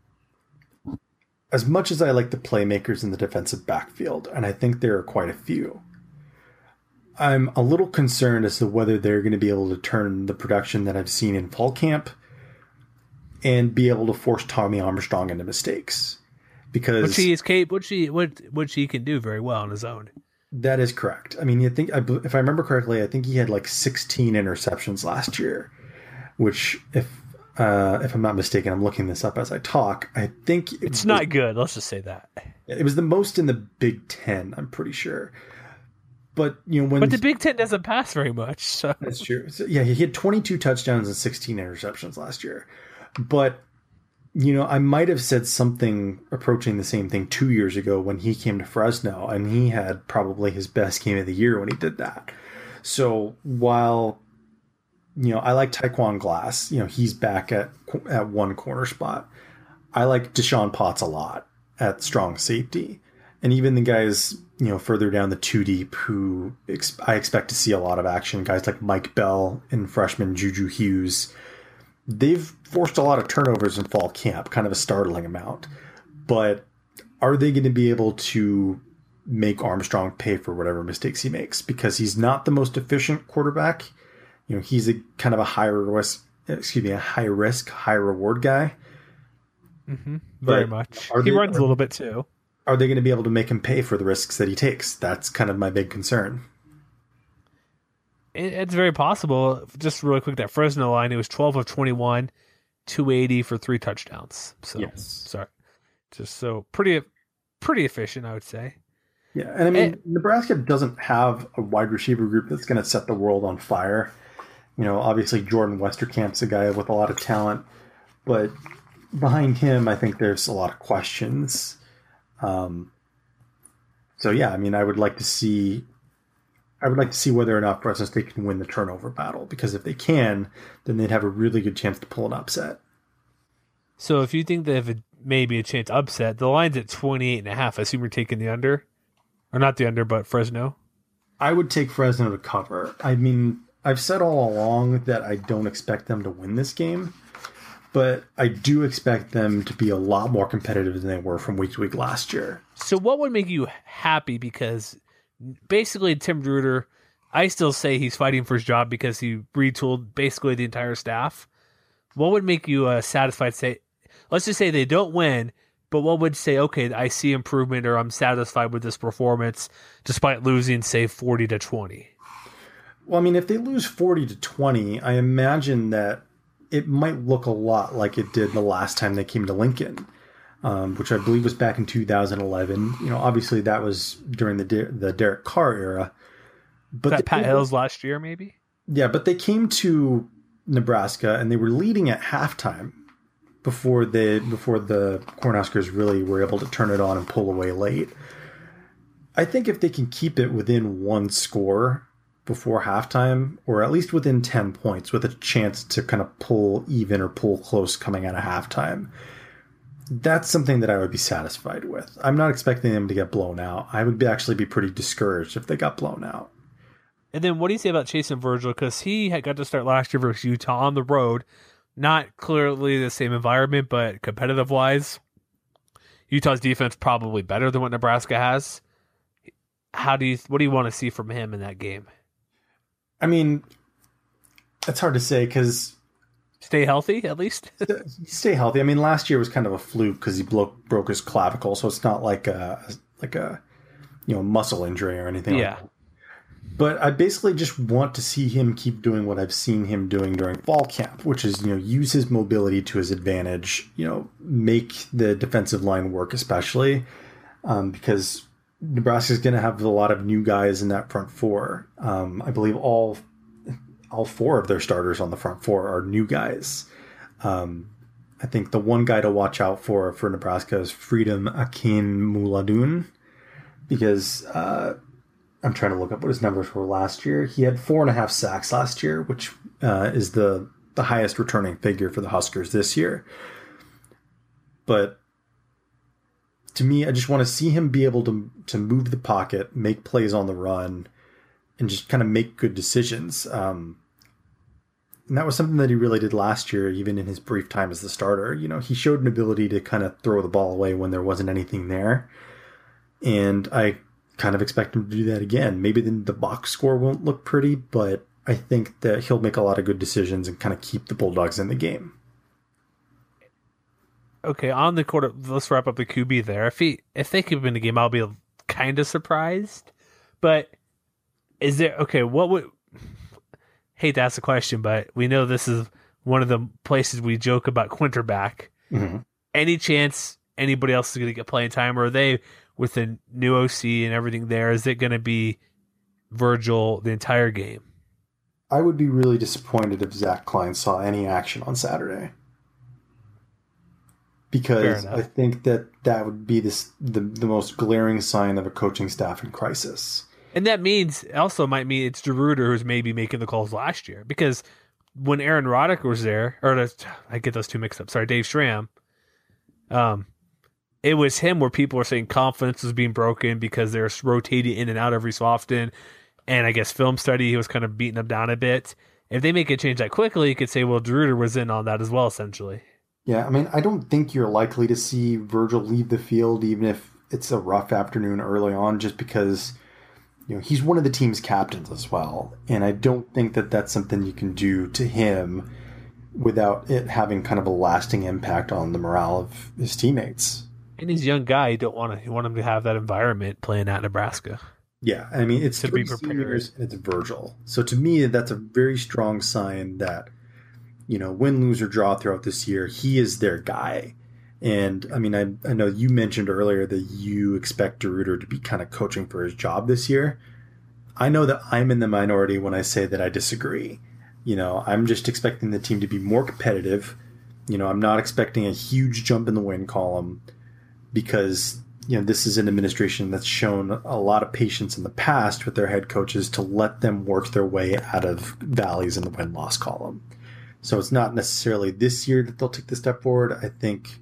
as much as I like the playmakers in the defensive backfield, and I think there are quite a few, I'm a little concerned as to whether they're going to be able to turn the production that I've seen in fall camp and be able to force Tommy Armstrong into mistakes. Because which he can do very well on his own. That is correct. I mean, if I remember correctly, I think he had like 16 interceptions last year, which if I'm not mistaken, I'm looking this up as I talk. I think it's not good. Let's just say that it was the most in the Big Ten. I'm pretty sure. But but the Big Ten doesn't pass very much. So. That's true. So, yeah, he had 22 touchdowns and 16 interceptions last year. But I might have said something approaching the same thing 2 years ago when he came to Fresno, and he had probably his best game of the year when he did that. So while I like Taekwon Glass, he's back at one corner spot. I like Deshaun Potts a lot at strong safety, and even the guys further down the two deep who I expect to see a lot of action. Guys like Mike Bell and freshman Juju Hughes. They've forced a lot of turnovers in fall camp, kind of a startling amount. But are they going to be able to make Armstrong pay for whatever mistakes he makes? Because he's not the most efficient quarterback. He's a kind of a high risk, high reward guy. Mm-hmm. Very much. He runs a little bit too. Are they going to be able to make him pay for the risks that he takes? That's kind of my big concern. It's very possible. Just really quick, that Fresno line, it was 12 of 21, 280 for 3 touchdowns. So, yes. Sorry. Just so pretty efficient, I would say. Yeah, and I mean, Nebraska doesn't have a wide receiver group that's going to set the world on fire. Obviously Jordan Westerkamp's a guy with a lot of talent, but behind him, I think there's a lot of questions. So yeah, I mean, I would like to see whether or not Fresno State can win the turnover battle, because if they can, then they'd have a really good chance to pull an upset. So if you think they have maybe a chance to upset, the line's at 28.5. I assume you're taking the under, or not the under, but Fresno. I would take Fresno to cover. I mean, I've said all along that I don't expect them to win this game, but I do expect them to be a lot more competitive than they were from week to week last year. So what would make you happy? Because basically Tim Druder, I still say he's fighting for his job because he retooled basically the entire staff. What would make you satisfied? Say, let's just say they don't win, but what would say, okay, I see improvement, or I'm satisfied with this performance despite losing, say, 40-20? Well, I mean, if they lose 40-20, I imagine that it might look a lot like it did the last time they came to Lincoln, which I believe was back in 2011. Obviously that was during the Derek Carr era. But that Pat Hills last year, maybe? Yeah, but they came to Nebraska and they were leading at halftime before the Cornhuskers really were able to turn it on and pull away late. I think if they can keep it within one score before halftime, or at least within 10 points with a chance to kind of pull even or pull close coming out of halftime, that's something that I would be satisfied with. I'm not expecting them to get blown out. I would actually be pretty discouraged if they got blown out. And then what do you say about Chase and Virgil? Because he had got to start last year versus Utah on the road. Not clearly the same environment, but competitive-wise, Utah's defense probably better than what Nebraska has. What do you want to see from him in that game? I mean, it's hard to say because stay healthy at least. Stay healthy. I mean, last year was kind of a fluke because he broke his clavicle, so it's not like a muscle injury or anything. Yeah. Like that. But I basically just want to see him keep doing what I've seen him doing during fall camp, which is use his mobility to his advantage. Make the defensive line work, especially because Nebraska's going to have a lot of new guys in that front four. I believe all 4 of their starters on the front four are new guys. I think the one guy to watch out for Nebraska is Freedom Akinmuladun, because I'm trying to look up what his numbers were last year. He had 4.5 sacks last year, which is the highest returning figure for the Huskers this year. But to me, I just want to see him be able to move the pocket, make plays on the run, and just kind of make good decisions. And that was something that he really did last year, even in his brief time as the starter. He showed an ability to kind of throw the ball away when there wasn't anything there. And I kind of expect him to do that again. Maybe the box score won't look pretty, but I think that he'll make a lot of good decisions and kind of keep the Bulldogs in the game. okay, on the quarter, let's wrap up the QB there. If they keep him in the game, I'll be kind of surprised. But is there okay? What would hate to ask the question, but we know this is one of the places we joke about quinterback. Mm-hmm. Any chance anybody else is going to get playing time, or are they with the new OC and everything there? Is it going to be Virgil the entire game? I would be really disappointed if Zach Klein saw any action on Saturday, because I think that would be the most glaring sign of a coaching staff in crisis. And that might mean it's DeRuyter who's maybe making the calls last year, because when Aaron Roddick was there, I get those two mixed up. Sorry, Dave Schramm. It was him where people were saying confidence was being broken because they're rotating in and out every so often. And I guess film study, he was kind of beating them down a bit. If they make a change that quickly, you could say, well, DeRuyter was in on that as well, essentially. Yeah, I mean, I don't think you're likely to see Virgil leave the field, even if it's a rough afternoon early on, just because he's one of the team's captains as well. And I don't think that that's something you can do to him without it having kind of a lasting impact on the morale of his teammates. And he's a young guy. You want him to have that environment playing at Nebraska. Yeah, I mean, it's to be 3 prepared. seniors and it's Virgil. So to me, that's a very strong sign that, win, lose, or draw throughout this year, he is their guy. And, I mean, I know you mentioned earlier that you expect DeRuyter to be kind of coaching for his job this year. I know that I'm in the minority when I say that I disagree. I'm just expecting the team to be more competitive. I'm not expecting a huge jump in the win column because this is an administration that's shown a lot of patience in the past with their head coaches to let them work their way out of valleys in the win-loss column. So it's not necessarily this year that they'll take the step forward. I think,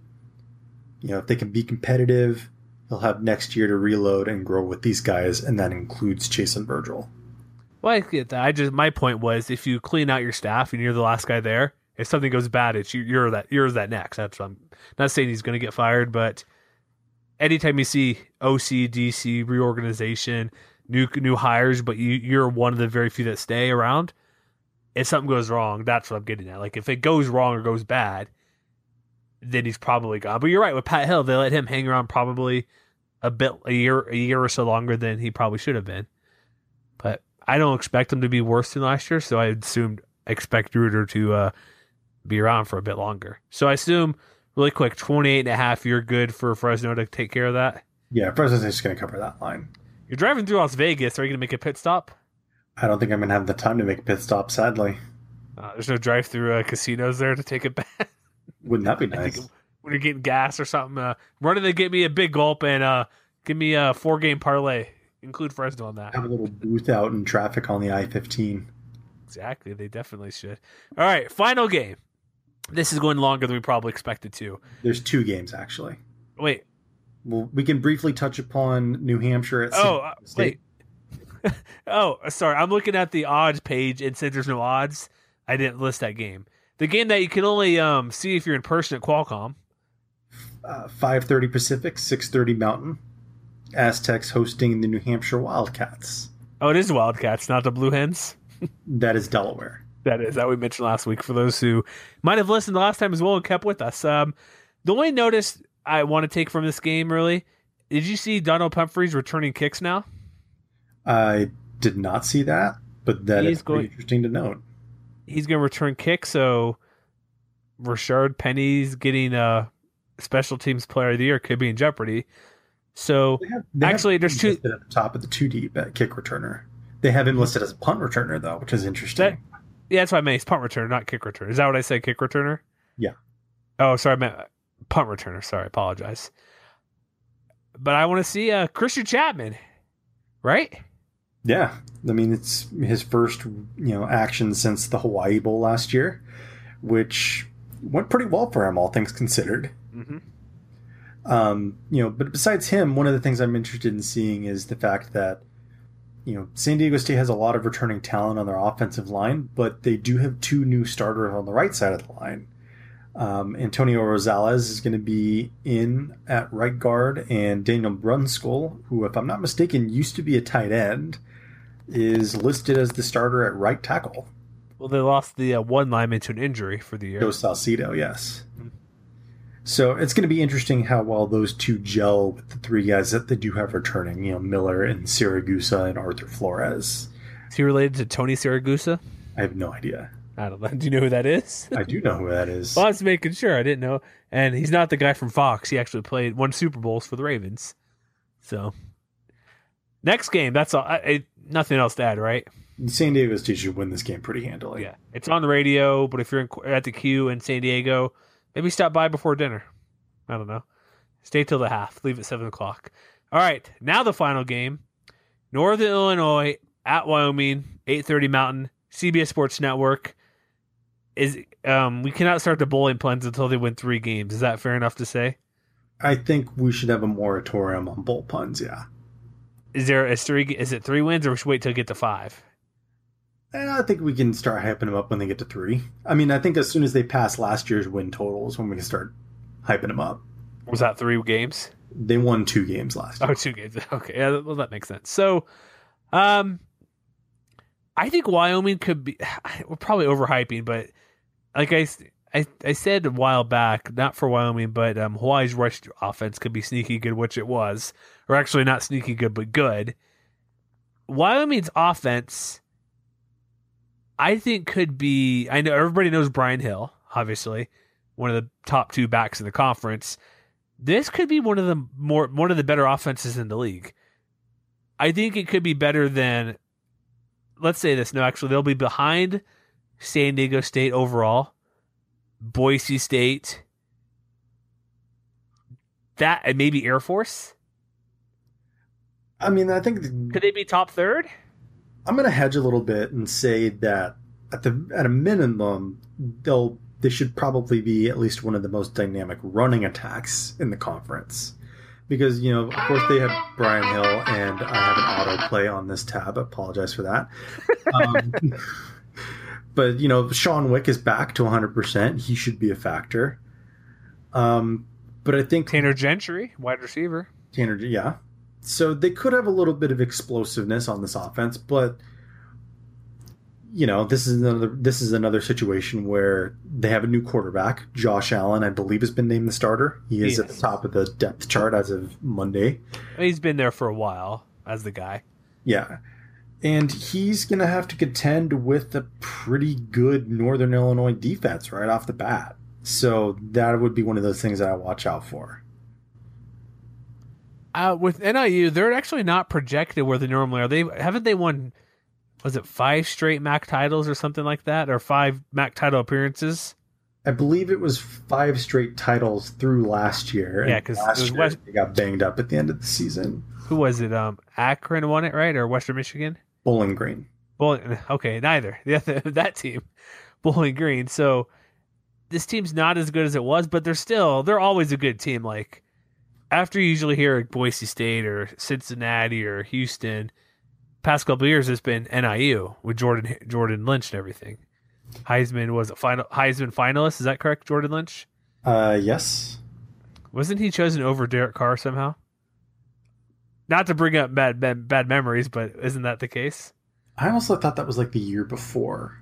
if they can be competitive, they'll have next year to reload and grow with these guys, and that includes Chase and Virgil. Well, I get that. My point was, if you clean out your staff and you're the last guy there, if something goes bad, it's you're that next. That's what I'm not saying he's going to get fired, but anytime you see OC, DC, reorganization, new hires, but you're one of the very few that stay around, if something goes wrong, that's what I'm getting at. Like, if it goes wrong or goes bad, then he's probably gone. But you're right, with Pat Hill, they let him hang around probably a year or so longer than he probably should have been. But I don't expect him to be worse than last year, so I expect DeRuyter to be around for a bit longer. So I assume, really quick, 28.5, you're good for Fresno to take care of that? Yeah, Fresno's just going to cover that line. You're driving through Las Vegas. Are you going to make a pit stop? I don't think I'm going to have the time to make a pit stop, sadly. There's no drive-through casinos there to take it back. Wouldn't that be nice? When you're getting gas or something, run in and get me a big gulp and give me a 4-game parlay. Include Fresno on that. Have a little booth out in traffic on the I-15. Exactly. They definitely should. All right, final game. This is going longer than we probably expected to. There's 2 games, actually. Wait. Well, we can briefly touch upon New Hampshire at State. Wait. Sorry. I'm looking at the odds page, and since there's no odds, I didn't list that game. The game that you can only see if you're in person at Qualcomm. 5:30 Pacific, 6:30 Mountain. Aztecs hosting the New Hampshire Wildcats. Oh, it is Wildcats, not the Blue Hens? That is Delaware. That is that we mentioned last week for those who might have listened last time as well and kept with us. The only notice I want to take from this game, really, did you see Donald Humphreys returning kicks now? I did not see that, but that is pretty interesting to note. He's going to return kicks, so Rashard Penny's getting a special teams player of the year, could be in jeopardy. So actually, there's 2 at the top of the 2 deep at kick returner. They have him listed as a punt returner, though, which is interesting. That's what I meant. It's punt returner, not kick returner. Is that what I said? Kick returner? Yeah. Oh, sorry, I meant punt returner. Sorry, I apologize. But I want to see Christian Chapman, right? Yeah, I mean, it's his first action since the Hawaii Bowl last year, which went pretty well for him, all things considered. Mm-hmm. But besides him, one of the things I'm interested in seeing is the fact that San Diego State has a lot of returning talent on their offensive line, but they do have 2 new starters on the right side of the line. Antonio Rosales is going to be in at right guard, and Daniel Brunskill, who, if I'm not mistaken, used to be a tight end, is listed as the starter at right tackle. Well, they lost the one lineman to an injury for the year. Joe Salcido, yes. So it's going to be interesting how well those two gel with the three guys that they do have returning, Miller and Siragusa and Arthur Flores. Is he related to Tony Siragusa? I have no idea. I don't know. Do you know who that is? I do know who that is. Well, I was making sure. I didn't know. And he's not the guy from Fox. He actually won Super Bowls for the Ravens. So, next game. That's all. Nothing else to add, right? San Diego State should win this game pretty handily. Yeah. It's on the radio, but if you're at the Q in San Diego, maybe stop by before dinner. I don't know. Stay till the half. Leave at 7 o'clock. All right. Now the final game. Northern Illinois at Wyoming, 8:30 Mountain, CBS Sports Network. We cannot start the bowling puns until they win 3 games. Is that fair enough to say? I think we should have a moratorium on bowl puns, yeah. Is it 3 wins, or we should wait till we get to 5? I think we can start hyping them up when they get to 3. I mean, I think as soon as they pass last year's win totals, when we can start hyping them up. Was that 3 games? They won 2 games last year. Oh, 2 games. Okay, yeah, well, that makes sense. So, I think Wyoming could be. We're probably overhyping, but like I said a while back, not for Wyoming, but Hawaii's rush offense could be sneaky good, which it was, or actually not sneaky good, but good. Wyoming's offense, I think, could be. I know everybody knows Brian Hill, obviously, one of the top 2 backs in the conference. This could be one of the better offenses in the league. I think it could be better than. Let's say this. No, actually, they'll be behind San Diego State overall, Boise State, that, and maybe Air Force. I mean, I think could they be top 3rd? I'm going to hedge a little bit and say that at a minimum, they should probably be at least one of the most dynamic running attacks in the conference. Because, of course, they have Brian Hill, and I have an autoplay on this tab. I apologize for that. But, Sean Wick is back to 100%. He should be a factor. But I think... Tanner Gentry, wide receiver. Yeah. So they could have a little bit of explosiveness on this offense, but... this is another situation where they have a new quarterback. Josh Allen, I believe, has been named the starter. He is at the top of the depth chart as of Monday. He's been there for a while as the guy. Yeah. And he's going to have to contend with a pretty good Northern Illinois defense right off the bat. So that would be one of those things that I watch out for. With NIU, they're actually not projected where they normally are. Haven't they won... Was it 5 straight MAC titles or something like that? Or 5 MAC title appearances? I believe it was 5 straight titles through last year. Yeah, because they got banged up at the end of the season. Who was it? Akron won it, right? Or Western Michigan? Bowling Green. Okay, neither. That team. Bowling Green. So this team's not as good as it was, but they're always a good team. Like, after you usually hear Boise State or Cincinnati or Houston... Past couple of years, it's been NIU with Jordan Lynch and everything. Heisman was a Heisman finalist. Is that correct, Jordan Lynch? Yes. Wasn't he chosen over Derek Carr somehow? Not to bring up bad memories, but isn't that the case? I also thought that was like the year before.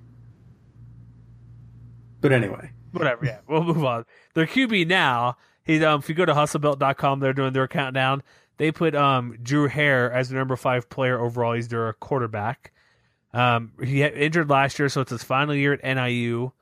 But anyway, whatever. Yeah, we'll move on. Their QB now. He's if you go to hustlebelt.com, they're doing their countdown. They put Drew Hare as the number 5 player overall. He's their quarterback. He had injured last year, so it's his final year at NIU.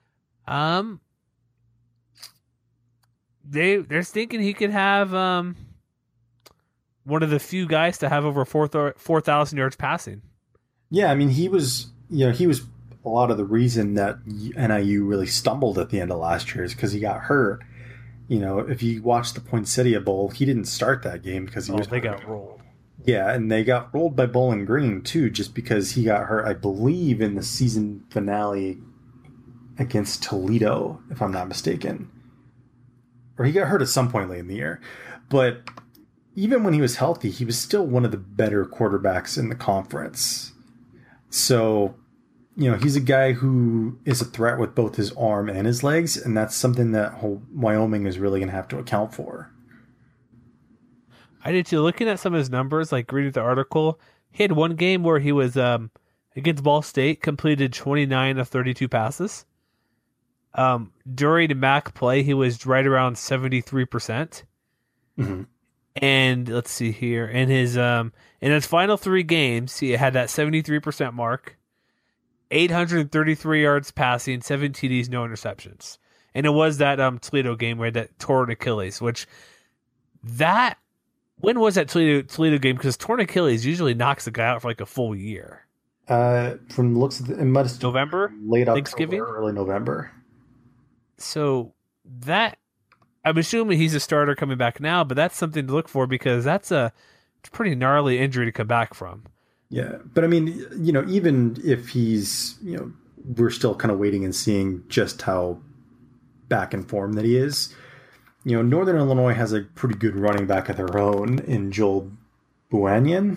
They're thinking he could have one of the few guys to have over 4,000 yards passing. Yeah, I mean, he was a lot of the reason that NIU really stumbled at the end of last year is because he got hurt. If you watch the Poinsettia Bowl, he didn't start that game because they got rolled. Yeah, and they got rolled by Bowling Green too, just because he got hurt, I believe, in the season finale against Toledo, if I'm not mistaken. Or he got hurt at some point late in the year. But even when he was healthy, he was still one of the better quarterbacks in the conference. So... he's a guy who is a threat with both his arm and his legs, and that's something that Wyoming is really going to have to account for. I did too. Looking at some of his numbers, like reading the article, he had one game where he was against Ball State, completed 29 of 32 passes. during MAC play, he was right around 73%. Mm-hmm. And let's see here. In his final 3 games, he had that 73% mark, 833 yards passing, 7 TDs, no interceptions. And it was that Toledo game where that torn Achilles, when was that Toledo game? Because torn Achilles usually knocks the guy out for like a full year. From the looks of it must have November? late October, Thanksgiving? early November. So that, I'm assuming he's a starter coming back now, but that's something to look for because that's a pretty gnarly injury to come back from. Yeah, but I mean, even if he's, we're still kind of waiting and seeing just how back in form that he is. Northern Illinois has a pretty good running back of their own in Joel Buanian.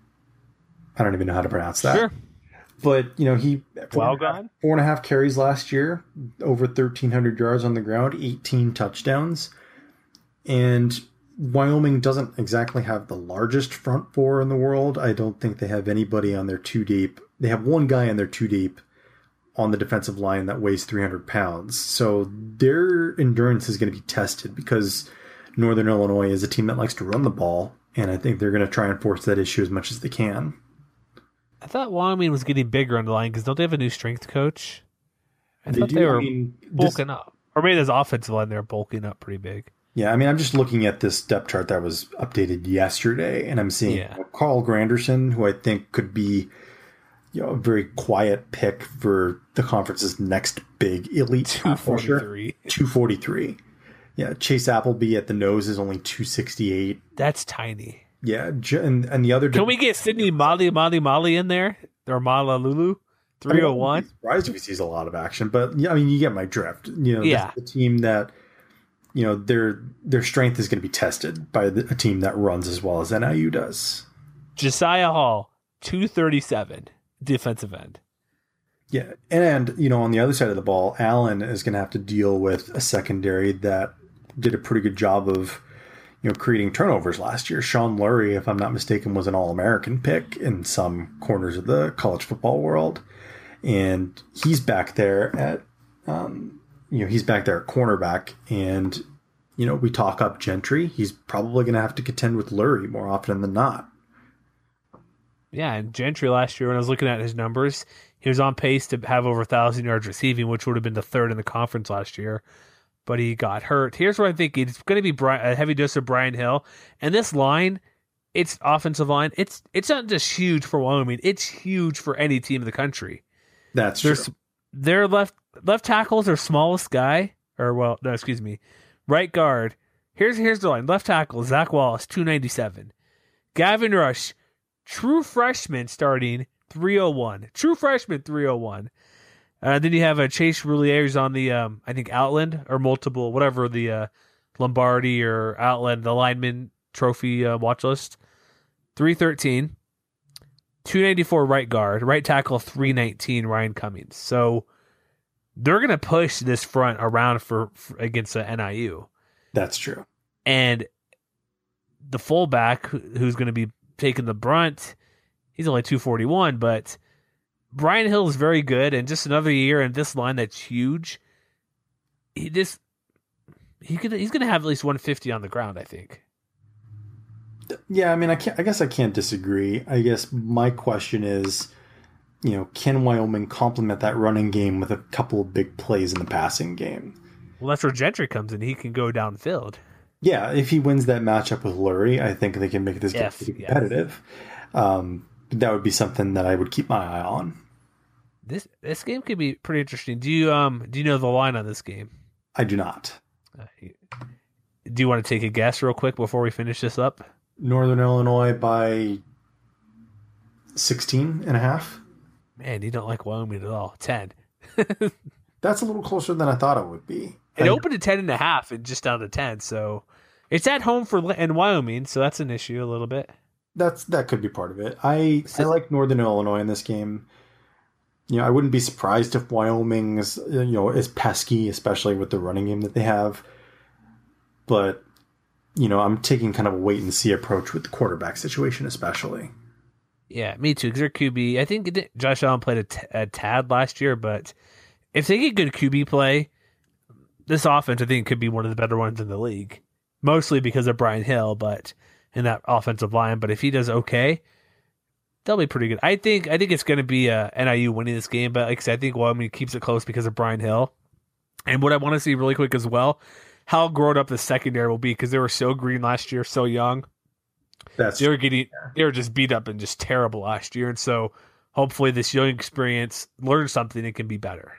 I don't even know how to pronounce that. Sure. But, he... 4.5 carries last year, over 1,300 yards on the ground, 18 touchdowns. And Wyoming doesn't exactly have the largest front four in the world. I don't think they have anybody on their 2 deep. They have one guy in their 2 deep on the defensive line that weighs 300 pounds. So their endurance is going to be tested because Northern Illinois is a team that likes to run the ball. And I think they're going to try and force that issue as much as they can. I thought Wyoming was getting bigger on the line because don't they have a new strength coach? I thought they were bulking up. Or maybe there's offensive line, they're bulking up pretty big. Yeah, I mean, I'm just looking at this depth chart that was updated yesterday, and I'm seeing Carl Granderson, who I think could be a very quiet pick for the conference's next big elite 243. 243. Yeah, Chase Appleby at the nose is only 268. That's tiny. Yeah, and the other... Can we get Sydney Mali in there? Or Malalulu? 301? I'm surprised if he sees a lot of action, but yeah, I mean, you get my drift. This is a team that, their strength is going to be tested by a team that runs as well as NIU does. Josiah Hall, 237, defensive end. Yeah, and, on the other side of the ball, Allen is going to have to deal with a secondary that did a pretty good job of creating turnovers last year. Sean Lurie, if I'm not mistaken, was an All-American pick in some corners of the college football world. And he's back there at, cornerback. And, we talk up Gentry. He's probably going to have to contend with Lurie more often than not. Yeah, and Gentry last year, when I was looking at his numbers, he was on pace to have over 1,000 yards receiving, which would have been the 3rd in the conference last year. But he got hurt. Here's what I think. It's going to be a heavy dose of Brian Hill. And this line, it's offensive line. It's not just huge for Wyoming. It's huge for any team in the country. That's true. Their left tackle's their smallest guy. Right guard. Here's the line. Left tackle, Zach Wallace, 297. Gavin Rush, true freshman starting, 301. True freshman, 301. Then you have Chase Rouliers on the, I think, Outland or multiple, whatever the Lombardi or Outland, the lineman trophy watch list. 313. 294 right guard. Right tackle, 319, Ryan Cummings. So they're going to push this front around for against NIU. That's true. And the fullback, who's going to be taking the brunt, he's only 241, but Brian Hill is very good, and just another year in this line that's huge. He's going to have at least 150 on the ground, I think. Yeah, I mean, I guess I can't disagree. I guess my question is, can Wyoming complement that running game with a couple of big plays in the passing game? Well, that's where Gentry comes in. He can go downfield. Yeah, if he wins that matchup with Lurie, I think they can make this game pretty competitive. That would be something that I would keep my eye on. This game could be pretty interesting. Do you know the line on this game? I do not. Do you want to take a guess real quick before we finish this up? Northern Illinois by 16.5. Man, you don't like Wyoming at all. 10. That's a little closer than I thought it would be. It opened at 10.5 and just down to 10. So it's at home in Wyoming, so that's an issue a little bit. That could be part of it. I like Northern Illinois in this game. I wouldn't be surprised if Wyoming is pesky, especially with the running game that they have. But, I'm taking kind of a wait and see approach with the quarterback situation, especially. Yeah, me too. Because their QB, I think Josh Allen played a tad last year, but if they get good QB play, this offense, I think, could be one of the better ones in the league, mostly because of Brian Hill, but in that offensive line. But if he does okay, they'll be pretty good. I think it's going to be NIU winning this game, but like I said, I think Wyoming keeps it close because of Brian Hill. And what I want to see really quick as well, how grown up the secondary will be, because they were so green last year, so young. They were just beat up and just terrible last year, and so hopefully this young experience learns something and can be better.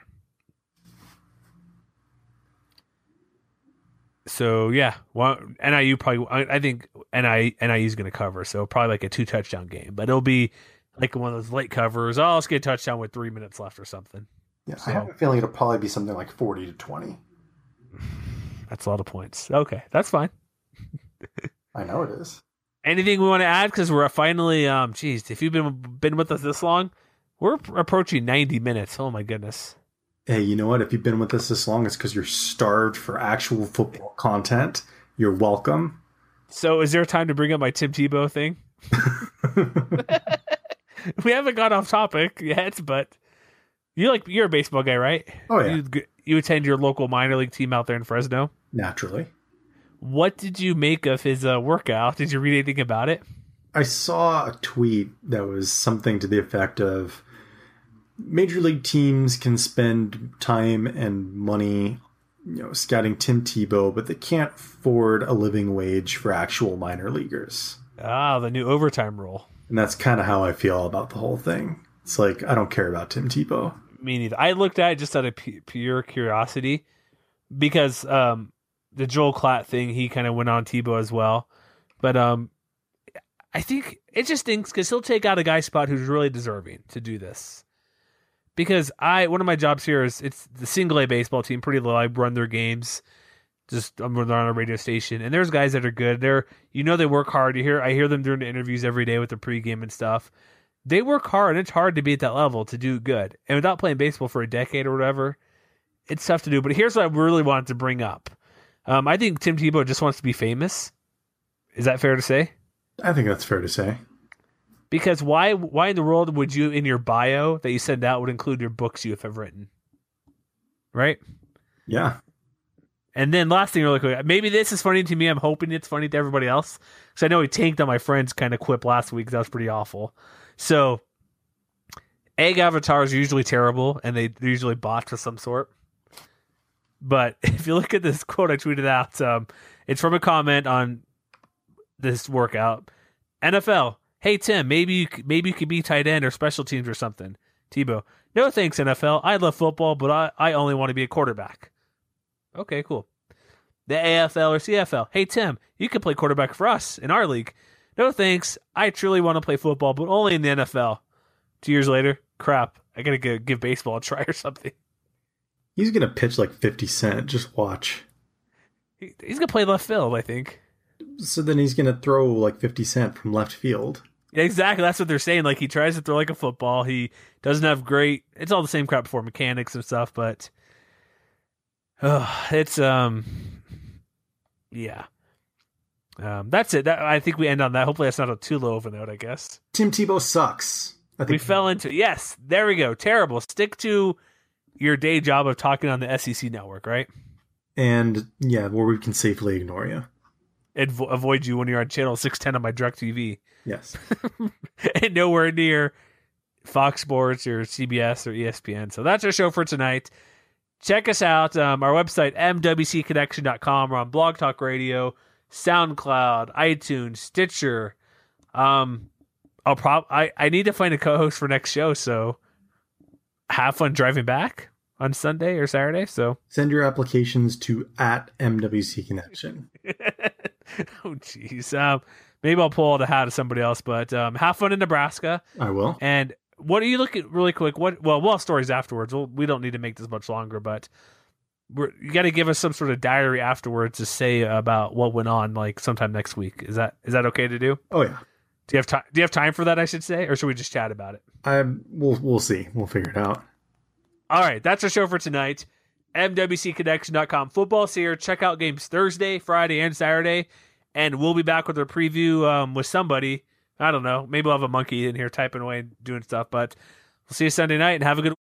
So yeah, NIU probably. I think NIU is going to cover, so probably like a 2 touchdown game, but it'll be like one of those late covers. Oh, let's get a touchdown with 3 minutes left or something. Yeah, so, I have a feeling it'll probably be something like 40-20. That's a lot of points. Okay, that's fine. I know it is. Anything we want to add? Because we're finally, if you've been with us this long, we're approaching 90 minutes. Oh my goodness. Hey, you know what? If you've been with us this long, it's because you're starved for actual football content. You're welcome. So is there time to bring up my Tim Tebow thing? We haven't got off topic yet, but you're a baseball guy, right? Oh, yeah. You attend your local minor league team out there in Fresno? Naturally. What did you make of his workout? Did you read anything about it? I saw a tweet that was something to the effect of major league teams can spend time and money, scouting Tim Tebow, but they can't afford a living wage for actual minor leaguers. Ah, the new overtime rule. And that's kind of how I feel about the whole thing. It's like, I don't care about Tim Tebow. Me neither. I looked at it just out of pure curiosity because the Joel Klatt thing, he kind of went on Tebow as well. But I think it just stinks because he'll take out a guy spot who's really deserving to do this. Because one of my jobs here is it's the single A baseball team, pretty low. I run their games. When they're on a radio station, and there's guys that are good. They work hard. I hear them during the interviews every day with the pregame and stuff. They work hard, and it's hard to be at that level to do good. And without playing baseball for a decade or whatever, it's tough to do. But here's what I really wanted to bring up. I think Tim Tebow just wants to be famous. Is that fair to say? I think that's fair to say. Because why in the world would you, in your bio that you send out, would include your books you have written? Right? Yeah. And then last thing really quick, maybe this is funny to me. I'm hoping it's funny to everybody else. Because I know he tanked on my friend's kind of quip last week. That was pretty awful. So, egg avatars are usually terrible, and they're usually bots of some sort. But if you look at this quote I tweeted out, it's from a comment on this workout. NFL, hey, Tim, maybe you could be tight end or special teams or something. Tebow, no thanks, NFL. I love football, but I only want to be a quarterback. Okay, cool. The AFL or CFL. Hey, Tim, you can play quarterback for us in our league. No thanks. I truly want to play football, but only in the NFL. 2 years later, crap. I got to give baseball a try or something. He's going to pitch like 50 Cent. Just watch. He's going to play left field, I think. So then he's going to throw like 50 Cent from left field. Yeah, exactly. That's what they're saying. Like, he tries to throw like a football. He doesn't have great... It's all the same crap before mechanics and stuff, but... it's yeah. That's it. I think we end on that. Hopefully that's not a too low of a note, I guess. Tim Tebow sucks. I think we fell into yes, there we go. Terrible. Stick to your day job of talking on the SEC network, right? And yeah, where we can safely ignore you. Avoid you when you're on channel 610 on my DirecTV. Yes. And nowhere near Fox Sports or CBS or ESPN. So that's our show for tonight. Check us out. Our website, mwcconnection.com. We're on Blog Talk Radio, SoundCloud, iTunes, Stitcher. I need to find a co-host for next show, so have fun driving back on Sunday or Saturday. So send your applications to @MWCConnection. Oh, jeez. Maybe I'll pull out a hat of somebody else, but have fun in Nebraska. I will. And what are you looking really quick? We'll have stories afterwards. We don't need to make this much longer, but you got to give us some sort of diary afterwards to say about what went on, like sometime next week. Is that okay to do? Oh yeah. Do you have time for that? I should say, or should we just chat about it? We'll see. We'll figure it out. All right, that's our show for tonight. MWCConnection.com. Football's here. Check out games Thursday, Friday, and Saturday, and we'll be back with a preview with somebody. I don't know. Maybe we'll have a monkey in here typing away and doing stuff, but we'll see you Sunday night and have a good